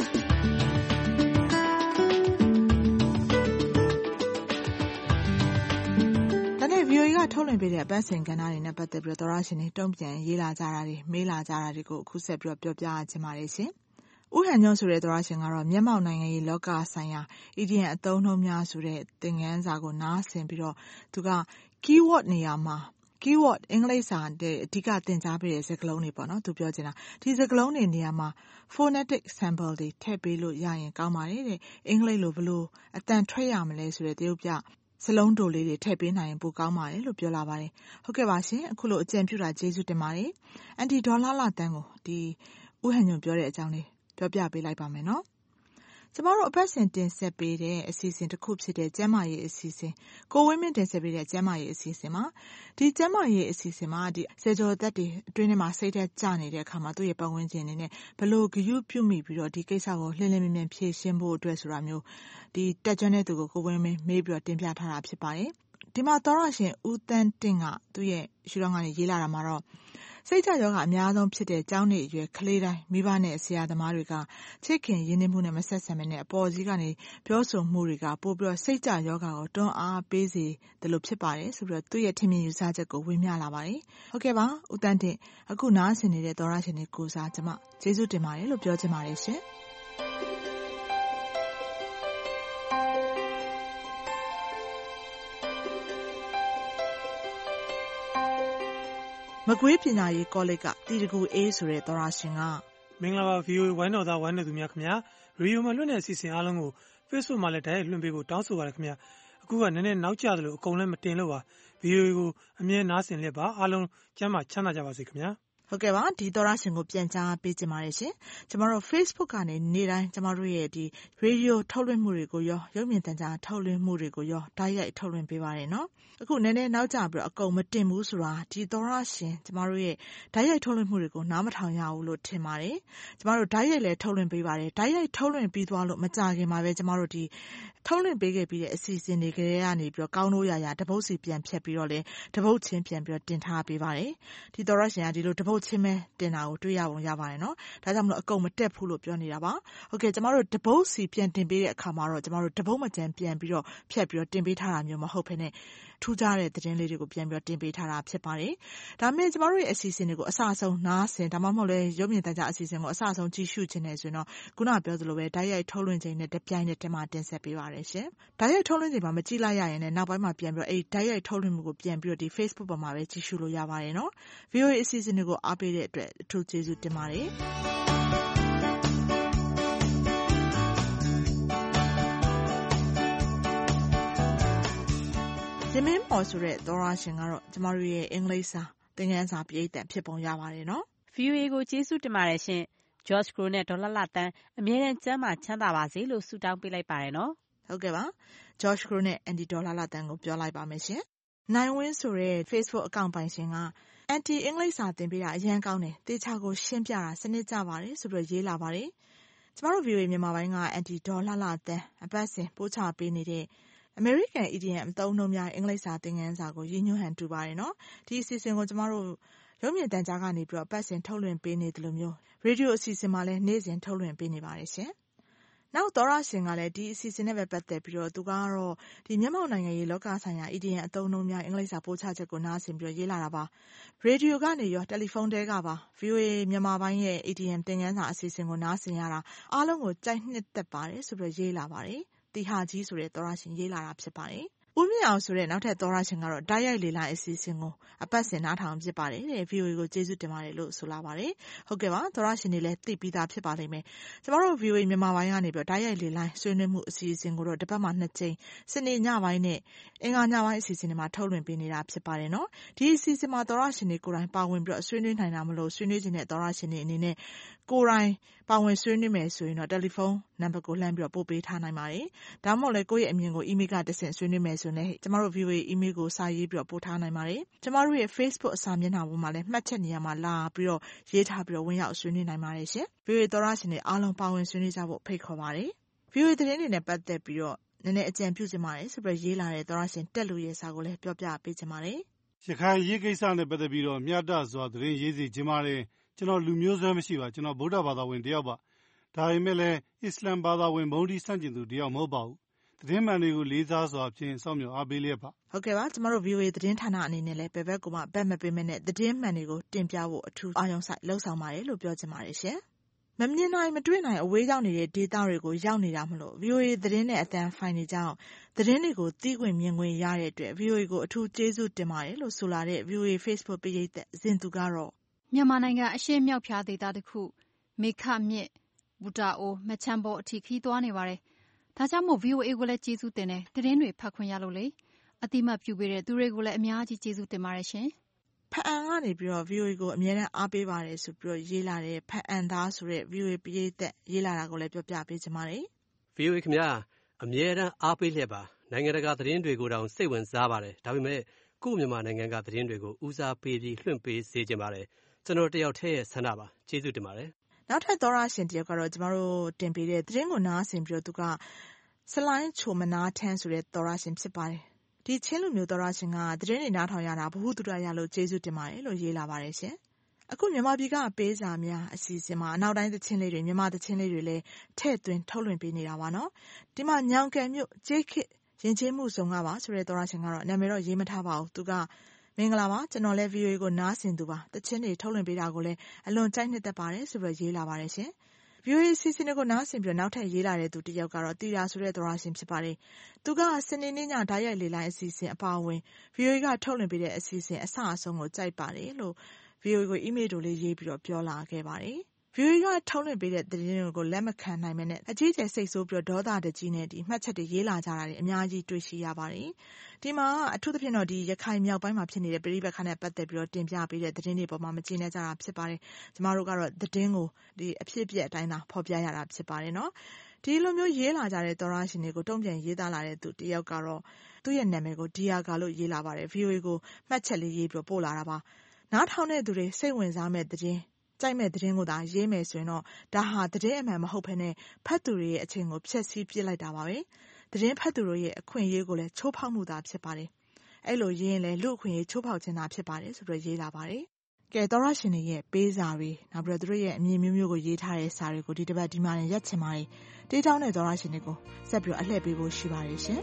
ဗီအိုအေ ကထုတ်လွှင့်ပေးတဲ့အပတ်စဉ်ကဏ္ဍတွေနဲ့ပတ်သက်ပြီးတော့သောရရှင်တွေတုံ့ပြန်ရေးလာကြတာတွေမေးလာကြတာတွေကိုအခုဆက်ပြီးတော့ပြောပြချင်ပါတယ်ရှင်။ဦးဟန်ညွန့်ဆိုတဲ့သောရရှင်ကတော့မျက်မှောက်နိုင်ငံရေးလောကဆိုင်ရာ E D M အသုံးနှုန်းများဆိုတဲ့သင်ခန်းစာကိုနားဆင်ပြီးတော့သူက keyword နေရာမှာ keyword အင်္ဂလိပ်စာတဲ့အဓိကသင်ကြားပေးတဲ့စကားလုံးတွေပေါ့နော်သူပြောချင်တာဒီစကားလုံးတွေနေရာမှာ phonetic sample တွေထည့်ပေးလို့ရရင်ကောင်းပါတယ်တဲ့အင်္ဂလိပ်လိုဘလို့အတန်ထွက်ရမလဲဆိုတဲ့တရုတ်ပြစလုံးတိုလေးတွေထည့်ပေးနိုင်ရင်ပိုကောင်းပါတယ်လို့ပြောလာပါတယ်ဟုတ်ကဲ့ပါရှင်အခုလိုအကြံပြုတာကျေးဇူးတင်ပါတယ်အန်တီဒေါ်လာလာတန်းကိုဒီဦးဟန်ညွန့်ပြောတဲ့အကြောင်းလေးပြောပြပေးလိုက်ပါမယ်နော်ကျမတို့အပတ်စဉ်တင်ဆက်ပေးတဲ့အစီအစဉ်တစ်ခုဖြစ်တဲ့ကျန်းမာရေးအစီအစဉ်ကိုဝင်းမင်းတင်ဆက်ပေးတဲ့ကျန်းမာရေးအစီအစဉ်မှာဒီကျန်းမာရေးအစီအစဉ်မှာဒီဆယ်ကျော်သက်တွေအတွင်းထဲမှာစိတ်သက်ကြနေတဲ့အခါမှာသူ့ရဲ့ပတ်ဝန်းကျင်နေနဲ့ဘလို့ဂရုပြုမိပြီးတော့ဒီကိစ္စကိုလှည့်လည်မြင်မြင်ဖြေရှင်းဖို့အတွက်ဆိုတာမျိုးဒီတက်ကြွတဲ့သူကိုကိုဝင်းမင်းမေးပြီးတော့တင်ပြထားတာဖြစ်ပါတယ်ဒီမှာသောရရှင်ဦးတန်းတင့်ကသူ့ရဲ့ရှုထောင့်ကနေရေးလာတာမှာတော့စိတ်ကြရောဂါအများဆုံးဖြစ်တဲ့ကျောင်းနေအရွယ်ကလေးတိုင်းမိဘနဲ့ဆရာသမားတွေကချစ်ခင်ရင်းနှီးမှုနဲ့မဆက်ဆံမနဲ့အပေါ်စီးကနေပြောဆိုမှုတွေကပို့ပြီးတော့စိတ်ကြရောဂါကိုတွန်းအားပေးစေတယ်လို့ဖြစ်ပါတယ်ဆိုပြီးတော့သူ့ရဲ့ထင်မြင်ယူဆချက်ကိုဝေမျှလာပါတယ်ဟုတ်ကဲ့ပါဦးတန်းတင့်အခုနားဆင်နေတဲ့သောရရှင်တွေကိုစားကျမကျေးဇူးတင်ပါတယ်လို့ပြောချင်ပါတယ်ရှင်မကွေးပညာရေးကောလိပ်ကတီတကူအေးဆိုတဲ့သောရရှင်ကမင်္ဂလာပါ ဗီအိုအေ ဝိုင်းတော်သားဝိုင်းတော်သူများခင်ဗျာရေဒီယိုမှာလွှင့်တဲ့အစီအစဉ်အားလုံးကို Facebook မှာလည်းတိုက်ရိုက်လွှင့်ပေးဖို့တောင်းဆိုပါရခင်ဗျာအခုကနည်းနည်းနောက်ကျသလိုအကုန်လည်းမတင်လို့ပါ ဗီအိုအေ ကိုအမြဲနားဆင်လက်ပါအားလုံးကျမ်းမာချမ်းသာကြပါစေခင်ဗျာဟုတ်ကဲ့ပါဒီသောရရှင်ကိုပြန်ကြားပေးကြပါရရှင်ကျမတို့ Facebook ကနေနေ့တိုင်းကျမတို့ရဲ့ဒီ Radio ထုတ်လွှင့်မှုတွေကိုရောရုပ်မြင်သံကြားထုတ်လွှင့်မှုတွေကိုရောတိုက်ရိုက်ထုတ်လွှင့်ပေးပါတယ်နော်အခုနည်းနည်းနောက်ကျပြီးတော့အကုန်မတင်ဘူးဆိုတာဒီသောရရှင်ကျမတို့ရဲ့တိုက်ရိုက်ထုတ်လွှင့်မှုတွေကိုနားမထောင်ရဘူးလို့ထင်ပါတယ်ကျမတို့တိုက်ရိုက်လည်းထုတ်လွှင့်ပေးပါတယ်တိုက်ရိုက်ထုတ်လွှင့်ပြီးသွားလို့မကြခင်မှာပဲကျမတို့ဒီထုတ်လွှင့်ပေးခဲ့ပြီးတဲ့အစီအစဉ်တွေကလေးကနေပြီးတော့ကောင်းလို့ရရတပုတ်စီပြန်ဖြတ်ပြီးတော့လေတပုတ်ချင်းပြန်ပြီးတော့တင်ထားပေးပါတယ်ဒီသောရရှင်ကဒီလိုတပုတ်ချင်းပဲတင်တာကိုတွေ့ရပုံရပါတယ်နော်ဒါကြောင့်မလို့အကုန်မတက်ဘူးလို့ပြောနေတာပါโอเคကျမတို့တပုတ်စီပြန်တင်ပေးတဲ့အခါမှာတော့ကျမတို့တပုတ်မကြံပြန်ပြီးတော့ဖြတ်ပြီးတော့တင်ပေးထားတာမျိုးမဟုတ်ဘဲနဲ့ထူးခြားတဲ့သတင်းလေးတွေကိုပြန်ပြီးတော့တင်ပေးထားတာဖြစ်ပါတယ်ဒါပေမဲ့ကျမတို့ရဲ့အစီအစဉ်တွေကိုအစအဆုံးနားဆင်ဒါမှမဟုတ်လဲရုပ်မြင်သံကြားအစီအစဉ်ကိုအစအဆုံးကြည့်ရှုခြင်းနဲ့ဆိုရင်တော့ခုနကပြောသလိုပဲဓာတ်ရိုက်ထုတ်လွှင့်ခြင်းနဲ့တပြိုင်နက်တည်းမှာတင်ဆက်ပေးပါတယ်ရှင်ဓာတ်ရိုက်ထုတ်လွှင့်ခြင်းမှာမကြည့်လိုက်ရရင်လည်းနောက်ပိုင်းမှာပြန်ပြီးတော့အဲ့ဓာတ်ရိုက်ထုတ်လွှင့်မှုကိုပြန်ပြီးတော့ဒီ Facebook ပေါ်မှာပဲကြည့်ရှုလို့ရပါတယ်နော် ဗီအိုအေ အစီအစဉ်တွေကိုအားပေးတဲ့အတွက်အထူးကျေးဇူးတင်ပါတယ်ရမင်းပေါ်ဆိုတဲ့သောရရှင်ကတော့ကျမတို့ရဲ့အင်္ဂလိပ်စာသင်ခန်းစာပရိသတ်ဖြစ်ပုံရပါတယ်နော်ဗီအိုအေ ကိုကျေးဇူးတင်ပါတယ်ရှင် George Crow နဲ့ဒေါ်လာလာတန်းအမြဲတမ်းကျမ်းမာချမ်းသာပါစေလို့ဆုတောင်းပေးလိုက်ပါတယ်နော်ဟုတ်ကဲ့ပါ George Crow နဲ့ Aunty ဒေါ်လာလာတန်းကိုပြောလိုက်ပါမယ်ရှင်နိုင်ဝင်းဆိုတဲ့ Facebook အကောင့်ပိုင်ရှင်က Aunty အင်္ဂလိပ်စာသင်ပေးတာအရန်ကောင်းတယ်တေချာကိုရှင်းပြတာစနစ်ကျပါတယ်ဆိုပြီးရေးလာပါတယ်ကျမတို့ ဗီအိုအေ မြန်မာပိုင်းက Aunty ဒေါ်လာလာတန်းအပတ်စဉ်ပို့ချပေးနေတဲ့ American E D M အသုံးအနှုန်းများအင်္ဂလိပ်စာသင်ခန်းစာကိုရည်ညွှန်းဟန်တူပါတယ်နော်ဒီအစီအစဉ်ကိုကျမတို့ရုပ်မြင်သံကြားကနေပြီးတော့ပတ်စဉ်ထုတ်လွှင့်ပေးနေတယ်လို့မျိုးရေဒီယိုအစီအစဉ်မှာလည်းနေ့စဉ်ထုတ်လွှင့်ပေးနေပါတယ်ရှင်နောက်သောရရှင်ကလည်းဒီအစီအစဉ်နဲ့ပဲပတ်သက်ပြီးတော့သူကတော့ဒီမျက်မှောက်နိုင်ငံရေးလောကဆိုင်ရာ E D M အသုံးအနှုန်းများအင်္ဂလိပ်စာပို့ချချက်ကိုနားဆင်ပြီးတော့ရေးလာတာပါရေဒီယိုကနေရောတယ်လီဖုန်းတဲကပါ ဗီအိုအေ မြန်မာပိုင်းရဲ့ E D M သင်ခန်းစာအစီအစဉ်ကိုနားဆင်ရတာအားလုံးကိုကြိုက်နှစ်သက်ပါတယ်ဆိုပြီးရေးလာပါတယ်တီဟာကြီးဆိုတဲ့သောရရှင်ရေးလာတာဖြစ်ပါတယ်ဦးမြင့်အောင်ဆိုတဲ့နောက်ထပ်သောရရှင်ကတော့တိုက်ရိုက်လေ့လာအစီအစဉ်ကိုအပတ်စဉ်နားထောင်ဖြစ်ပါတယ်တဲ့ ဗီအိုအေ ကိုကျေးဇူးတင်ပါတယ်လို့ဆိုလာပါတယ်ဟုတ်ကဲ့ပါသောရရှင်တွေလည်းသိပြီးသားဖြစ်ပါလိမ့်မယ်ကျမတို့ ဗီအိုအေ မြန်မာပိုင်းကနေပြီးတိုက်ရိုက်လေ့လာဆွေးနွေးမှုအစီအစဉ်ကိုတော့တစ်ပတ်မှာနှစ်ကြိမ်စနေညပိုင်းနဲ့အင်္ဂါညပိုင်းအစီအစဉ်တွေမှာထုတ်လွှင့်ပေးနေတာဖြစ်ပါတယ်နော်ဒီအစီအစဉ်မှာသောရရှင်တွေကိုယ်တိုင်ပါဝင်ပြီးတော့ဆွေးနွေးနိုင်တာမလို့ဆွေးနွေးခြင်းတဲ့သောရရှင်တွေအနေနဲ့ကိုယ်တိုင်ပါဝင်ဆွေးနွေးမယ်ဆိုရင်တော့တယ်လီဖုန်းနံပါတ်ကိုလှမ်းပြီးတော့ပို့ပေးထားနိုင်ပါတယ်ဒါမှမဟုတ်လည်းကိုယ့်ရဲ့အမြင်ကိုအီးမေးလ်ကတဆင့်ဆွေးနွေးမယ်ဆိုရင်လည်းကျမတို့ ဗီအိုအေ အီးမေးလ်ကိုစာရေးပြီးတော့ပို့ထားနိုင်ပါတယ်ကျမတို့ရဲ့ Facebook အစာမျက်နှာပေါ်မှာလည်းမှတ်ချက်နေရာမှာလာပြီးတော့ရေးထားပြီးတော့ဝင်ရောက်ဆွေးနွေးနိုင်ပါတယ်ရှင် ဗီအိုအေ သောရရှင်တွေအားလုံးပါဝင်ဆွေးနွေးကြဖို့ဖိတ်ခေါ်ပါတယ် ဗီအိုအေ သတင်းတွေနဲ့ပတ်သက်ပြီးတော့နည်းနည်းအကြံပြုချင်ပါတယ်ဆိုပြီးရေးလာတဲ့သောရရှင်တက်လူရဲ့စာကိုလည်းပြောပြပေးချင်ပါတယ်ရခိုင်ရေးကိစ္စနဲ့ပတ်သက်ပြီးတော့မျှတစွာသတင်းရေးစီခြင်းပါတယ်ကျွန်တော်လူမျိုးစွဲမရှိပါကျွန်တော်ဗုဒ္ဓဘာသာဝင်တယောက်ပါဒါပေမဲ့လည်းအစ္စလမ်ဘာသာဝင်မုန်းတီးဆန့်ကျင်သူတယောက်မဟုတ်ပါဘူးသတင်းမှန်တွေကိုလေးစားစွာဖြင့်စောင့်မျှော်အားပေးလျက်ပါဟုတ်ကဲ့ပါကျမတို့ ဗီအိုအေ သတင်းဌာနအနေနဲ့လည်းဘယ်ဘက်ကမှဘက်မပေးမဲ့နဲ့သတင်းမှန်တွေကိုတင်ပြဖို့အထူးအာရုံစိုက်လှုံ့ဆော်ပါတယ်လို့ပြောချင်ပါတယ်ရှင်မမြင်နိုင်မတွေ့နိုင်အဝေးရောက်နေတဲ့ဒေသတွေကိုရောက်နေတာမလို့ ဗီအိုအေ သတင်းနဲ့အသံဖိုင်တွေကြောင့်သတင်းတွေကိုသိခွင့်မြင်ခွင့်ရတဲ့အတွက် ဗီအိုအေ ကိုအထူးကျေးဇူးတင်ပါတယ်လို့ဆိုလာတဲ့ ဗီအိုအေ Facebook ပရိသတ်ဇင်သူကတော့မြန်မာနိုင်ငံအရှေ့မြောက်ဖြားဒေသတစ်ခုမေခမြစ်ဘူတာအိုမချမ်းဘောအထိခီးသွားနေပါတယ်ဒါကြောင့်မို့ ဗီအိုအေ ကိုလည်းကျေးဇူးတင်တယ်သတင်းတွေဖတ်ခွင့်ရလို့လေအတိမတ်ပြုပေးတဲ့သူတွေကိုလည်းအများကြီးကျေးဇူးတင်ပါတယ်ရှင်ဖအံကနေပြီးတော့ ဗီအိုအေ ကိုအမြဲတမ်းအားပေးပါတယ်ဆိုပြီးတော့ရေးလာတဲ့ဖအံသားဆိုတဲ့ ဗီအိုအေ ပရိသတ်ရေးလာတာကိုလည်းပြောပြပေးချင်ပါတယ်ဗီအိုအေ ခင်ဗျာအမြဲတမ်းအားပေးလျက်ပါနိုင်ငံတကာသတင်းတွေကိုတောင်စိတ်ဝင်စားပါတယ်ဒါပေမဲ့ကိုယ့်မြန်မာနိုင်ငံကသတင်းတွေကိုဦးစားပေးပြီးလွှင့်ပေးစေချင်ပါတယ်ကျွန်တော်တယောက်တည်းရဲ့ဆန္ဒပါကျေးဇူးတင်ပါတယ်နောက်ထပ်သောရရှင်တယောက်ကတော့ကျမတို့တင်ပေးတဲ့သတင်းကိုနားဆင်ပြီးတော့သူကဆလိုင်းချိုမနာထန်းဆိုတဲ့သောရရှင်ဖြစ်ပါတယ်ဒီချင်းလူမျိုးသောရရှင်ကသတင်းတွေနားထောင်ရတာဘ ഹു တုဒရရလို့ကျေးဇူးတင်ပါတယ်လို့ရေးလာပါတယ်ရှင်အခုမြန်မာပြည်ကပေးစာများအစီအစဉ်မှာအနောက်တိုင်းသချင်းလေးတွေမြန်မာသချင်းလေးတွေလည်းထည့်သွင်းထုတ်လွှင့်ပေးနေတာပါနော်ဒီမှာညောင်ကံမြို့ကျေးခေတ်ရင်ကျေးမှုဆောင်ကပါဆိုတဲ့သောရရှင်ကတော့နာမည်တော့ရေးမထားပါဘူးသူကမင်္ဂလာပါကျွန်တော်လည်း ဗီအိုအေ ကိုနားဆင်သူပါသချင်းတွေထုတ်လွှင့်ပေးတာကိုလည်းအလွန်ကြိုက်နှစ်သက်ပါတယ်ဆိုပြီးရေးလာပါတယ်ရှင် ဗီအိုအေ စီစဉ်တွေကိုနားဆင်ပြီးနောက်ထပ်ရေးလာတဲ့သူတစ်ယောက်ကတော့တီရာဆိုတဲ့သောရရှင်ဖြစ်ပါတယ်သူကစနေနေ့ညဓာတ်ရိုက်လေလိုင်းအစီအစဉ်အပါအဝင် ဗီအိုအေ ကထုတ်လွှင့်ပေးတဲ့အစီအစဉ်အစအဆုံးကိုကြိုက်ပါတယ်လို့ ဗီအိုအေ ကိုအီးမေးလ်တို့လေးရေးပြီးတော့ပြောလာခဲ့ပါတယ် ဗီအိုအေ ကထုတ်လွှင့်ပေးတဲ့သတင်းတွေကိုလက်မခံနိုင်မနဲ့အကြီးကျယ်စိတ်ဆိုးပြီးတော့ဒေါသတကြီးနဲ့ဒီမှတ်ချက်တွေရေးလာကြတာတွေအများကြီးတွေ့ရှိရပါတယ်ဒီမှာအထူးသဖြင့်တော့ဒီရခိုင်မြောက်ပိုင်းမှာဖြစ်နေတဲ့ပြည်ပခါနဲ့ပတ်သက်ပြီးတော့တင်ပြပေးတဲ့သတင်းတွေပေါ်မှာမကျေနပ်ကြတာဖြစ်ပါတယ်ကျမတို့ကတော့သတင်းကိုဒီအဖြစ်အပျက်အတိုင်းသာဖော်ပြရတာဖြစ်ပါတယ်နော်ဒီလိုမျိုးရေးလာကြတဲ့သောရရှင်တွေကိုတုံ့ပြန်ရေးသားလာတဲ့သူတယောက်ကတော့သူ့ရဲ့နာမည်ကိုဒီယာကာလို့ရေးလာပါတယ် ဗီအိုအေ ကိုမှတ်ချက်လေးရေးပြီးပို့လာတာပါနားထောင်တဲ့သူတွေစိတ်ဝင်စားမဲ့သတင်းကြိုက်မဲ့သတင်းကိုသာရေးမယ်ဆိုရင်တော့ဒါဟာသတင်းအမှန်မဟုတ်ဘဲနဲ့ဖတ်သူတွေရဲ့အချိန်ကိုဖျက်ဆီးပစ်လိုက်တာပါပဲသတင်းဖတ်သူတို့ရဲ့အခွင့်အရေးကိုလည်းချိုးဖောက်မှုသာဖြစ်ပါတယ်အဲ့လိုရေးရင်လည်းလူ့အခွင့်အရေးချိုးဖောက်ခြင်းသာဖြစ်ပါတယ်ဆိုပြီးရေးလာပါတယ်ကဲသောရရှင်တွေရဲ့ပေးစာတွေနောက်ပြီးတော့သူတို့ရဲ့အမြင်မျိုးမျိုးကိုရေးထားတဲ့စာတွေကိုဒီတစ်ပတ်ဒီမှာနဲ့ရက်ချင်ပါတယ်တေးတောင်းတဲ့သောရရှင်တွေကိုဆက်ပြီးတော့အလှည့်ပေးဖို့ရှိပါတယ်ရှင်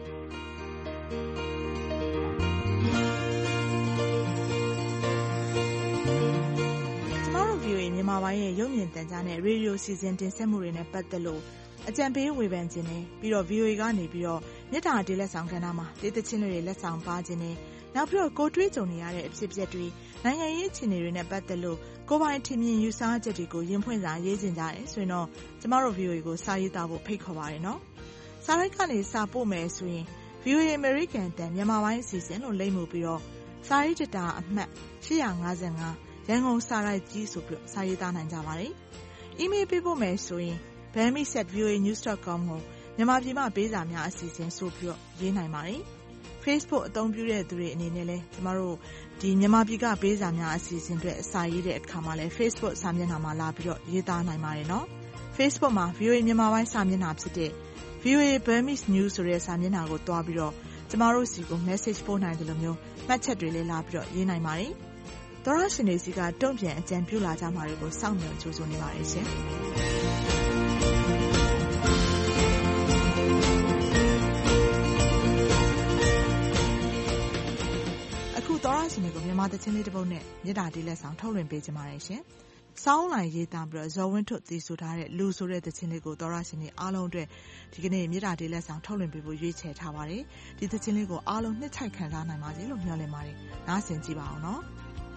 မြန်မာပိုင်းရဲ့ရုပ်မြင်သံကြားနဲ့ရေဒီယိုစီစဉ်တင်ဆက်မှုတွေနဲ့ပတ်သက်လို့အကြံပေးဝေဖန်ခြင်းနဲ့ပြီးတော့ ဗီအိုအေ ကနေပြီးတော့မြစ်တာတေးလက်ဆောင်ကဏ္ဍမှာတေးသချင်းတွေလက်ဆောင်ပါခြင်းနဲ့နောက်ပြီးတော့ကိုတွေးကြုံနေရတဲ့အဖြစ်အပျက်တွေနိုင်ငံရေးအခြေအနေတွေနဲ့ပတ်သက်လို့ကိုယ်ပိုင်ထင်မြင်ယူဆချက်တွေကိုရင်ဖွင့်စာရေးခြင်းကြတယ်ဆိုရင်တော့ကျမတို့ ဗီအိုအေ ကိုစာရေးသားဖို့ဖိတ်ခေါ်ပါတယ်နော်စာရိုက်ကနေစာပို့မယ်ဆိုရင် ဗီအိုအေ American တန်မြန်မာပိုင်းအစီအစဉ်လို့လိမ့်မှုပြီးတော့စာရေးတတာအမှတ်ရှစ်၅၅ရန်ကုန်စာရိုက်ကြီးဆိုပြီးစာရေးသားနိုင်ကြပါတယ်။ email ပေးဖို့မယ်ဆိုရင် burmese at v o a news dot com ကိုမြန်မာပြည်မှာပေးစာများအစီအစဉ်ဆိုပြီးရေးနိုင်ပါတယ်။ Facebook အသုံးပြုတဲ့သူတွေအနေနဲ့လည်းကျမတို့ဒီမြန်မာပြည်ကပေးစာများအစီအစဉ်တွေအစာရေးတဲ့အခါမှာလည်း Facebook စာမျက်နှာမှာလာပြီးတော့ရေးသားနိုင်ပါတယ်နော်။ Facebook မှာ ဗီအိုအေ မြန်မာပိုင်းစာမျက်နှာဖြစ်တဲ့ ဗီအိုအေ Burmese News ဆိုတဲ့စာမျက်နှာကိုတွားပြီးတော့ကျမတို့စီကို message ပို့နိုင်တယ်လို့မျိုးမှတ်ချက်တွေလည်းလာပြီးတော့ရေးနိုင်ပါတယ်။သောရရှင်တွေစီကတုံ့ပြန်အကြံပြုလာကြမှာတွေကိုစောင့်မျှော်ကြိုးစားနေပါတယ်ရှင်အခုသောရရှင်တွေကိုမြန်မာသချင်းလေးတစ်ပုဒ်နဲ့မြစ်တာတေးလက်ဆောင်ထုတ်လွှင့်ပေးကြပါတယ်ရှင်စောင်းလိုက်ရေးသားပြီးတော့ဇော်ဝင်းထွတ်သီဆိုထားတဲ့လူဆိုတဲ့သချင်းလေးကိုသောရရှင်တွေအားလုံးအတွက်ဒီကနေ့မြေတားတေးလက်ဆောင်ထုတ်လွှင့်ပေးဖို့ရွေးချယ်ထားပါတယ်ဒီသချင်းလေးကိုအားလုံးနှစ်ချိုက်ခံစားနိုင်ပါစေလို့မျှော်လင့်ပါတယ်နားဆင်ကြည့်ပါအောင်နော်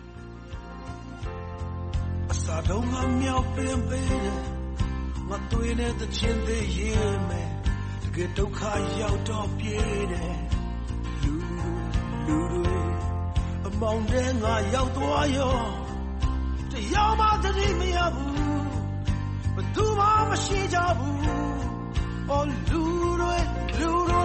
အစာတော့ငါမြောက်ပင်ပေးတယ်ငါတွေ့တဲ့ချင်းသေးရင်မယ်တကယ်ဒုက္ခရောက်တော့ပြေးတယ်လူလူတွေအမောင်တဲ့ငါရောက်သွားရောတရားမှတည်းမရဘူးဘယ်သူမှမရှိကြဘူးအော်လူတွေလူတွေ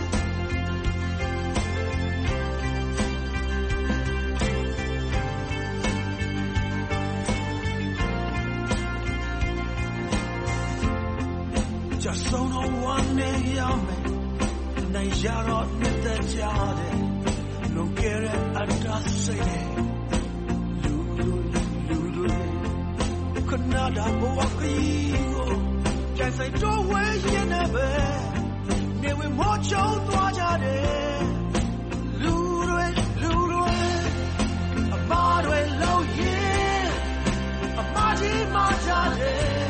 just so no one day yame nay yaro nete jade no kere atasse lulu lulu kanada boakigo jaisai to we yene be ne we mo chou twa jade lulu lulu ama dwe low yin ama ji ma jade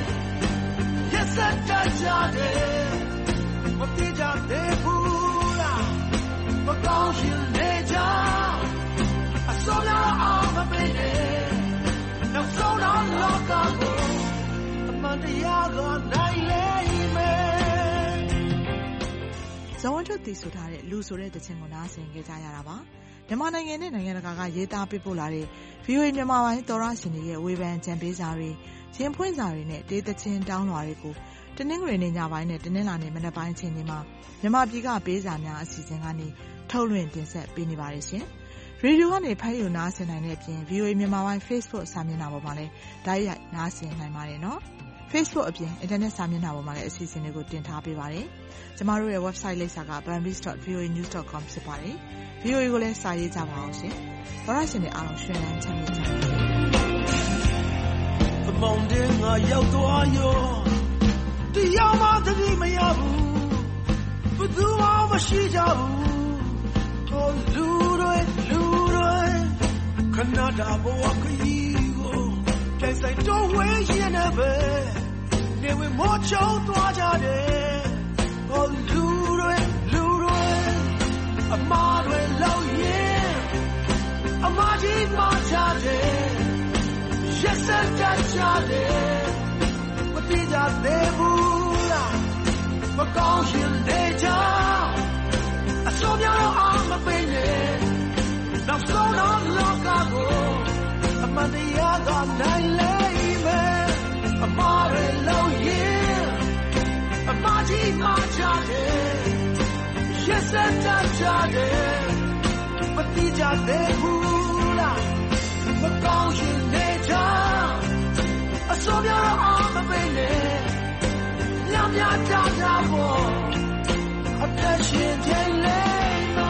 Set that jade, what did you do? Pula, what don't you later? I saw now I'm a baby, now so long long ago. A Monday ago, night me. ဇော်ဝင်းထွတ်သီဆိုထားတဲ့လူဆိုတဲ့သချင်းကိုနားဆင်ကြကြရတာပါမြန်မာနိုင်ငံနဲ့နိုင်ငံတကာကရေးသားပေးပို့လာတဲ့ ဗီအိုအေ မြန်မာပိုင်းသောရရှင်တွေရဲ့ဝေဖန်ကြံပေးစာတွေရင်ဖွင့်စာတွေနဲ့ဒေသချင်းတောင်းလွှာတွေကိုတနင်္ဂနွေနေ့ညပိုင်းနဲ့တနင်္လာနေ့မနက်ပိုင်းအချိန်တွေမှာမြန်မာပြည်ကပေးစာများအစီအစဉ်ကနေထုတ်လွှင့်တင်ဆက်ပေးနေပါတယ်ရှင်။ရေဒီယိုကနေဖမ်းယူနားဆင်နိုင်တဲ့အပြင် ဗီအိုအေ မြန်မာပိုင်း Facebook စာမျက်နှာပေါ်မှာလည်းတိုက်ရိုက်နားဆင်နိုင်ပါတယ်နော်။ Facebook အပြင် Internet စာမျက်နှာပေါ်မှာလည်းအစီအစဉ်တွေကိုတင်ထားပေးပါတယ်။ကျမတို့ရဲ့ website လိပ်စာက bambis dot v o a news dot com ဖြစ်ပါတယ်။ ဗီအိုအေကိုလည်းစာရေးကြပါအောင်ရှင်။ဘာသာရှင်တွေအားလုံးရွှင်လန်းချမ်းမြေ့ကြပါစေ။ The mountain ငါရောက်သွားရောတရားမှတည်းမရဘူးဘယ်သူမှမရှိကြဘူးကိုလူတွေလူတွေခဏတာဘဝခရီးကိုကြိုက်ဆိုင်တော့ဝေးရင်လည်းပဲနေဝင်မောချုံသွားကြတယ်ကိုလူတွေလူတွေအမားတွေလောက်ရင်အမားကြီးမှချတယ် Yes and jade what did I do what goes in nature I saw you on my baby now so long long ago a Monday I got night lady a mare low year a maji majade yes and jade what did I do what goes in nature I saw you on my baby Yum yum yum yum boy, attention Taylor.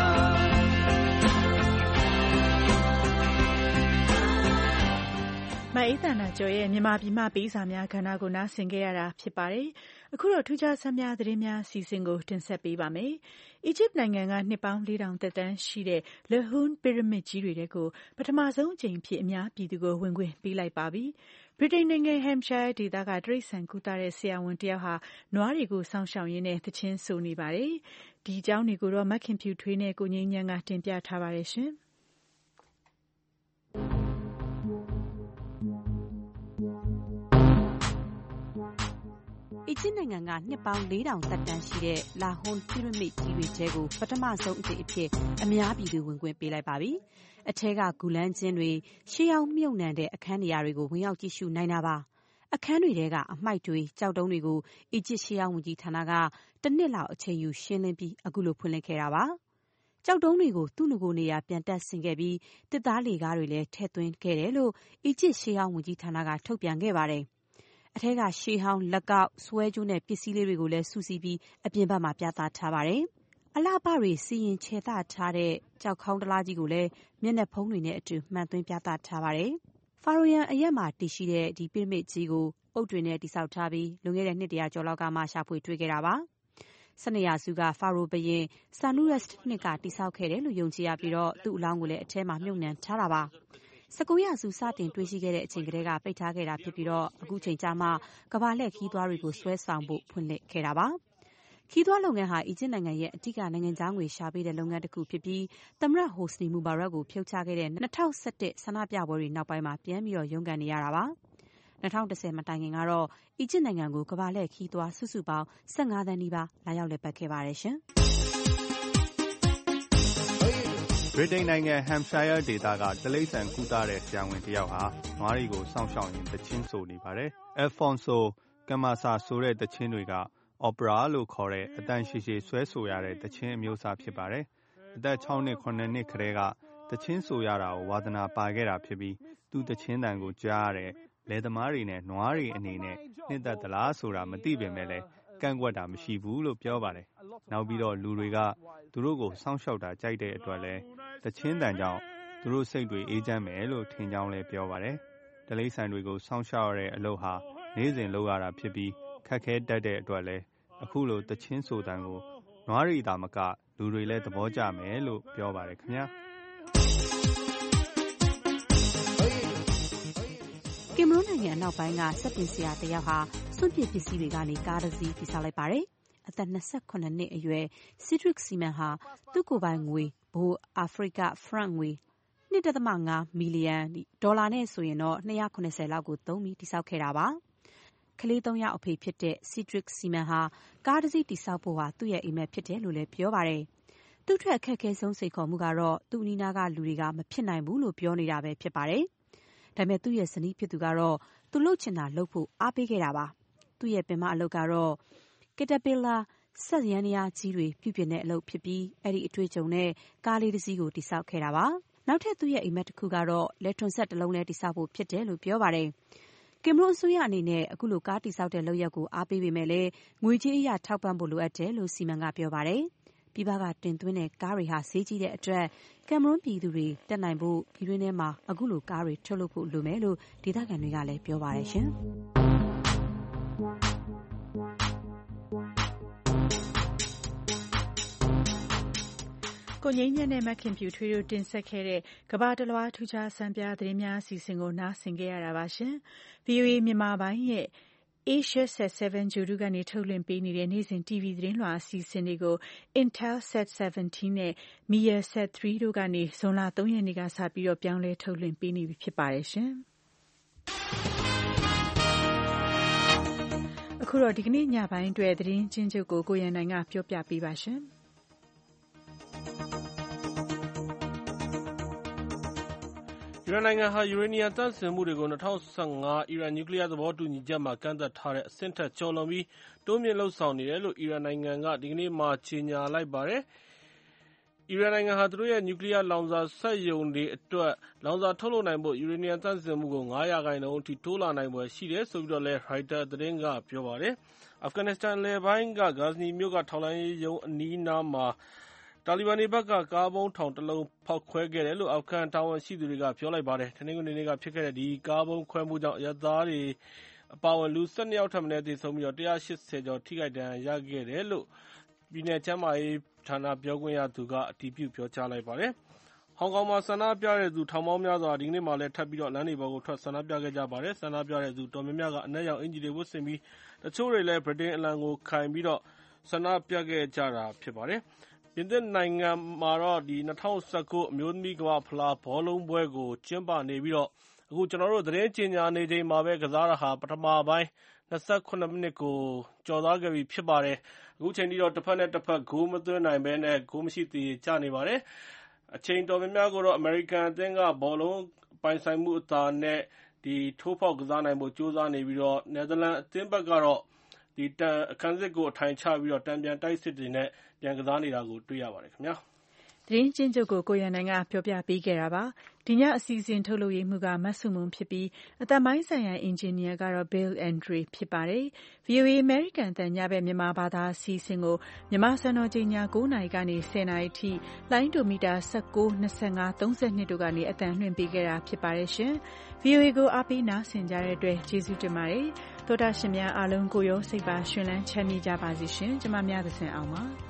မအေးသန္တာကျော်ရဲ့မြန်မာပြည်မှပေးစာများခန္ဓာကိုနားဆင်ခဲ့ရတာဖြစ်ပါတယ်။အခုတော့ထူးခြားဆန်းများသတင်းများအစီအစဉ်ကိုတင်ဆက်ပေးပါမယ်။အီဂျစ်နိုင်ငံကနှစ်ပေါင်းလေးထောင်သက်တမ်းရှိတဲ့ Lahun ပီရမစ်ကြီးတွေထဲကိုပထမဆုံးအကြိမ်ဖြစ်အများပြည်သူကိုဝင်ခွင့်ပေးလိုက်ပါပြီ။ဗြိတိန်နိုင်ငံ Hampshire ဒေသကတရိတ်ဆန်ကူတာတဲ့ဆရာဝန်တယောက်ဟာနွားတွေကိုစောင့်ရှောက်ရင်းနဲ့သချင်းဆိုနေပါတယ်။ဒီအကြောင်းတွေကိုတော့မခင်ဖြူထွေးနဲ့ကိုငိမ့်ညံကတင်ပြထားပါတယ်ရှင်။အီဂျစ်နိုင်ငံကနှစ်ပေါင်းလေးထောင်သက်တမ်းရှိတဲ့ Lahun ပီရမစ်ကြီးတွေထဲကိုပထမဆုံးအကြိမ်အဖြစ်အများပြည်သူဝင်ခွင့်ပေးလိုက်ပါပြီ။အထဲကဂူလန်းကျင်းတွေရှေးဟောင်းမြုပ်နှံတဲ့အခန်းနေရာတွေကိုဝင်ရောက်ကြည့်ရှုနိုင်တာပါ။အခန်းတွေထဲကအမှိုက်တွေကြောက်တုံးတွေကိုအီဂျစ်ရှေးဟောင်းဝန်ကြီးဌာနကတစ်နှစ်လောက်အချိန်ယူရှင်းလင်းပြီးအခုလိုဖွင့်လှစ်ခဲ့တာပါ။ကျောက်တုံးတွေကိုသူ့နဂိုနေရာပြန်တက်ဆင်ခဲ့ပြီးတစ်သားလေကားတွေလည်းထည့်သွင်းခဲ့တယ်လို့အီဂျစ်ရှေးဟောင်းဝန်ကြီးဌာနကထုတ်ပြန်ခဲ့ပါတယ်။အထက်ကရှေးဟောင်းလက်ကောက်ဆွဲကြိုးနဲ့ပစ္စည်းလေးတွေကိုလည်းစုစည်းပြီးအပြင်ဘက်မှာပြသထားပါတယ်။အလှပတွေစီရင်ခြေသထားတဲ့ကြောက်ခေါင်းတလားကြီးကိုလည်းမျက်နှာဖုံးတွေနဲ့အတူမှန်သွင်းပြသထားပါတယ်။ဖာရိုယန်အရက်မှာတည်ရှိတဲ့ဒီပီရမစ်ကြီးကိုအုတ်တွေနဲ့တိဆောက်ထားပြီးလွန်ခဲ့တဲ့နှစ်တရာကျော်လောက်ကမှရှာဖွေတွေ့ခဲ့တာပါ။ဆနှစ်ရာစုကဖာရိုဘုရင်ဆာနူရက်စ်နှစ်ကတိဆောက်ခဲ့တယ်လို့ယုံကြည်ရပြီးတော့သူ့အလောင်းကိုလည်းအထဲမှာမြုပ်နှံထားတာပါ။။၁၉ရာစုစတင်တွေ့ရှိခဲ့တဲ့အချိန်ကတည်းကပိတ်ထားခဲ့တာဖြစ်ပြီးတော့အခုချိန်ကျမှကမ္ဘာလှည့်ခရီးသွားတွေကိုဆွဲဆောင်ဖို့ဖွင့်လှစ်ခဲ့တာပါ။ခီးသွွားလုပ်ငန်းဟာအီဂျစ်နိုင်ငံရဲ့အဓိကနိုင်ငံခြားငွေရှာပေးတဲ့လုပ်ငန်းတစ်ခုဖြစ်ပြီးသမ္မတဟိုစနီမူဘာရက်ကိုဖြုတ်ချခဲ့တဲ့၂၀၁၁ဆန္ဒပြပွဲတွေနောက်ပိုင်းမှာပြန်ပြီးတော့ရုန်းကန်နေရတာပါ။၂၀၁၀မတိုင်ခင်ကတော့အီဂျစ်နိုင်ငံကိုကမ္ဘာလှည့်ခီးသွွားစုစုပေါင်း၁၅သန်းနီးပါးလာရောက်လည်ပတ်ခဲ့ပါတယ်ရှင်။ဗြိတိန်နိုင်ငံဟမ်ရှိုင်းယားဒေသကတိရစ္ဆာန်ကုသတဲ့ဆရာဝန်တစ်ယောက်ဟာနွားတွေကိုစောင့်ရှောက်ရင်းသီချင်းဆိုနေပါတယ်။ Alfonso Camasa ဆိုတဲ့သီချင်းတွေကOpera လို့ခေါ်တဲ့အတန်ရှည်ရှည်ဆွဲဆိုရတဲ့သီချင်းအမျိုးအစားဖြစ်ပါတယ်။အသက်၆နှစ်၇နှစ်ကတည်းကသီချင်းဆိုရတာကိုဝါသနာပါခဲ့တာဖြစ်ပြီးသူ့သီချင်းတန်ကိုကြားရတဲ့လယ်သမားတွေနဲ့နွားတွေအနေနဲ့နှစ်သက်သလားဆိုတာမသိပေမဲ့လည်းကန့်ကွက်တာမရှိဘူးလို့ပြောပါတယ်။နောက်ပြီးတော့လူတွေကသူတို့ကိုစောင့်ရှောက်တာကြိုက်တဲ့အတွက်လည်းသီချင်းတန်ကြောင့်သူတို့စိတ်တွေအေးချမ်းမယ်လို့ထင်ကြောင်းလည်းပြောပါတယ်။တိရစ္ဆာန်တွေကိုစောင့်ရှောက်ရတဲ့အလုပ်ဟာနေ့စဉ်လုပ်ရတာဖြစ်ပြီးခက်ခဲတတ်တဲ့အတွက်လည်းအခုလိုသချင်းဆိုတန်ကိုနွားရီတာမကလူတွေလည်းသဘောကျမယ်လို့ပြောပါတယ်ခင်ဗျာကင်မရွန်းနိုင်ငံအနောက်ပိုင်းကစက်တင်ဆရာတယောက်ဟာစွန့်ပစ်ပစ္စည်းတွေကနေကားတစ်စီးတည်ဆောက်လိုက်ပါတယ်။အသက်၂၇နှစ်အရွယ် Cedric Seaman ဟာသူ့ကိုယ်ပိုင်ငွေဘိုအာဖရိကဖရန့်ငွေ၂.၅မီလီယံဒေါ်လာနဲ့ဆိုရင်တော့၂၇၀လောက်ကိုသုံးပြီးတည်ဆောက်ခဲ့တာပါ။ကလေးသုံးယောက်အဖေဖြစ်တဲ့ Cedric Seaman ဟာကားတစ်စီးတည်ဆောက်ဖို့ဟာသူ့ရဲ့အိမ်မက်ဖြစ်တယ်လို့လည်းပြောပါတယ်။သူ့ထက်အခက်အခဲဆုံးစိတ်ခေါ်မှုကတော့သူ့အနီးနားကလူတွေကမဖြစ်နိုင်ဘူးလို့ပြောနေတာပဲဖြစ်ပါတယ်။ဒါပေမဲ့သူ့ရဲ့ဇနီးဖြစ်သူကတော့သူလုပ်ချင်တာလုပ်ဖို့အားပေးခဲ့တာပါ။သူ့ရဲ့ပင်မအလုပ်ကတော့ Caterpillar စက်ယန္တရားကြီးတွေပြုပြင်တဲ့အလုပ်ဖြစ်ပြီးအဲ့ဒီအတွေ့အကြုံနဲ့ကားလေးတစ်စီးကိုတည်ဆောက်ခဲ့တာပါ။နောက်ထပ်သူ့ရဲ့အိမ်မက်တစ်ခုကတော့လက်ထွန်ဆက်တစ်လုံးနဲ့တည်ဆောက်ဖို့ဖြစ်တယ်လို့ပြောပါတယ်။ကင်မရွန်းအစိုးရအနေနဲ့အခုလိုကားတည်ဆောက်တဲ့လုပ်ရပ်ကိုအားပေးပေမဲ့လည်းငွေကြေးအရထောက်ပံ့ဖို့လိုအပ်တယ်လို့စီမံကပြောပါတယ်။ပြည်ပကတင်သွင်းတဲ့ကားတွေဟာဈေးကြီးတဲ့အတွက်ကင်မရွန်းပြည်သူတွေတက်နိုင်ဖို့ပြည်တွင်းထဲမှာအခုလိုကားတွေထုတ်လုပ်ဖို့လိုမယ်လို့ဒေသခံတွေကလည်းပြောပါတယ်ရှင်။ကိုငြိမ်းချမ်းနဲ့မခင်ဖြူထွေးတို့တင်ဆက်ခဲ့တဲ့ကမ္ဘာတလွှားထူးခြားစံပြသတင်းများအစီအစဉ်ကိုနားဆင်ခဲ့ရတာပါရှင်။ဗွီအိုအေမြန်မာပိုင်းရဲ့ Asia Set 7 ဂြိုဟ်တုကနေထုတ်လွှင့်ပေးနေတဲ့နေ့စဉ် တီဗီ သတင်းလွှာအစီအစဉ်တွေကို Intelsat ဆယ်ဗန်တီးနဲ့ Measat သုံးတို့ကနေဇွန်လ၃ရက်နေ့ကစပြီးတော့ပြောင်းလဲထုတ်လွှင့်ပေးနေပြီဖြစ်ပါတယ်ရှင်။အခုတော့ဒီကနေ့ညပိုင်းအတွက်သတင်းချင်းချုပ်ကိုကိုရန်နိုင်ကပြောပြပေးပါရှင်။အီရန်နိုင်ငံဟာယူရေနီယံသန့်စင်မှုတွေကို၂၀၁၅အီရန်နျူကလ িয়ার သဘောတူညီချက်မှာကန့်သတ်ထားတဲ့အဆင့်ထက်ကျော်လွန်ပြီးတိုးမြှင့်လုပ်ဆောင်နေတယ်လို့အီရန်နိုင်ငံကဒီကနေ့မှာကြေညာလိုက်ပါတယ်။အီရန်နိုင်ငံဟာသူတို့ရဲ့နျူကလ িয়ার လောင်စာစက်ရုံတွေအတွက်လောင်စာထုတ်လုပ်နိုင်ဖို့ယူရေနီယံသန့်စင်မှုကို၅ရာခိုင်နှုန်းအထိတိုးလာနိုင်ဖွယ်ရှိတယ်ဆိုပြီးတော့လည်းရိုက်တာသတင်းကပြောပါတယ်။အာဖဂန်နစ္စတန်အလယ်ပိုင်းကဂါဇနီမြို့ကထောက်လှမ်းရေးရုံးအနီးနားမှာတာလီဘန်တွေဘက်ကကားဗုံးထောင်တစ်လုံးဖောက်ခွဲခဲ့တယ်လို့အာဖဂန်တာဝန်ရှိသူတွေကပြောလိုက်ပါတယ်။တနင်္ဂနွေနေ့ကဖြစ်ခဲ့တဲ့ဒီကားဗုံးခွဲမှုကြောင့်အရပ်သားတွေအပါအဝင်လူ၁၂ယောက်ထက်မနည်းသေဆုံးပြီးတော့၁၈၀ကျော်ထိခိုက်ဒဏ်ရာရခဲ့တယ်လို့ပြည်နယ်ကျန်းမာရေးဌာနပြောခွင့်ရသူကအတည်ပြုပြောကြားလိုက်ပါတယ်။ဟောင်ကောင်မှာဆန္ဒပြတဲ့သူထောင်ပေါင်းများစွာဒီကနေ့မှလည်းထပ်ပြီးတော့လမ်းတွေပေါ်ကိုထွက်ဆန္ဒပြခဲ့ကြပါတယ်။ဆန္ဒပြတဲ့သူတော်များများကအနက်ရောင်အင်ဂျီတွေဝတ်ဆင်ပြီးတချို့တွေလည်းဗြိတိန်အလံကိုခိုင်ပြီးတော့ဆန္ဒပြခဲ့ကြတာဖြစ်ပါတယ်။ပြင်သစ်နိုင်ငံမှာတော့ဒီ၂၀၁၉အမျိုးသမီးကမ္ဘာ့ဖလားဘောလုံးပွဲကိုကျင်းပနေပြီးတော့အခုကျွန်တော်တို့သတင်းကြေညာနေချိန်မှာပဲကစားတာဟာပထမပိုင်း၂၇မိနစ်ကိုကျော်သွားခဲ့ပြီဖြစ်ပါတယ်။အခုချိန်ထိတော့တစ်ဖက်နဲ့တစ်ဖက်ဂိုးမသွင်းနိုင်ဘဲနဲ့ဂိုးမရှိသေးကျနေပါတယ်။အချိန်တော်များများကိုတော့အမေရိကန်အသင်းကဘောလုံးပိုင်ဆိုင်မှုအသာနဲ့ဒီထိုးဖောက်ကစားနိုင်ဖို့ကြိုးစားနေပြီးတော့နယ်သာလန်အသင်းဘက်ကတော့ဒီတန်အခန်းစစ်ကိုအထိုင်ချပြီးတော့တံပြန်တိုက်စစ်တွေနဲ့ပြန်ကစားနေတာကိုတွေ့ရပါတယ်ခင်ဗျာ။သတင်းချင်းချုပ်ကိုကိုရန်နိုင်ကပြောပြပေးခဲ့တာပါ။ဒီညအစီအစဉ်ထုတ်လုပ်ရေးမှုကမတ်ဆုမွန်ဖြစ်ပြီးအသံပိုင်းဆိုင်ရာအင်ဂျင်နီယာကတော့ Bill Andre ဖြစ်ပါတယ်။ ဗွီအိုအေ American အသံညဘက်မြန်မာဘာသာအစီအစဉ်ကိုမြန်မာစံတော်ချိန်ည၉နာရီကနေ၁၀နာရီထိလိုင်းဒိုမီတာ၁၉၊၂၅၊၃၂တို့ကနေအသံလွှင့်ပေးခဲ့တာဖြစ်ပါတယ်ရှင်။ ဗွီအိုအေကိုအားပေးနားဆင်ကြတဲ့အတွက်ကျေးဇူးတင်ပါတယ်။သောတာရှင်များအားလုံးကိုရောစိတ်ပါရှင်လန်းချမ်းမြေ့ကြပါစေရှင်။ကျွန်မများသစင်အောင်ပါ။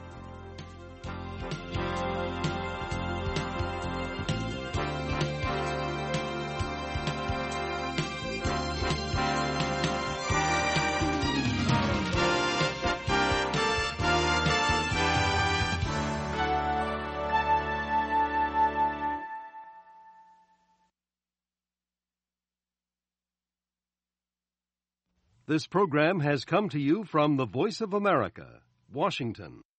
This program has come to you from the Voice of America, Washington.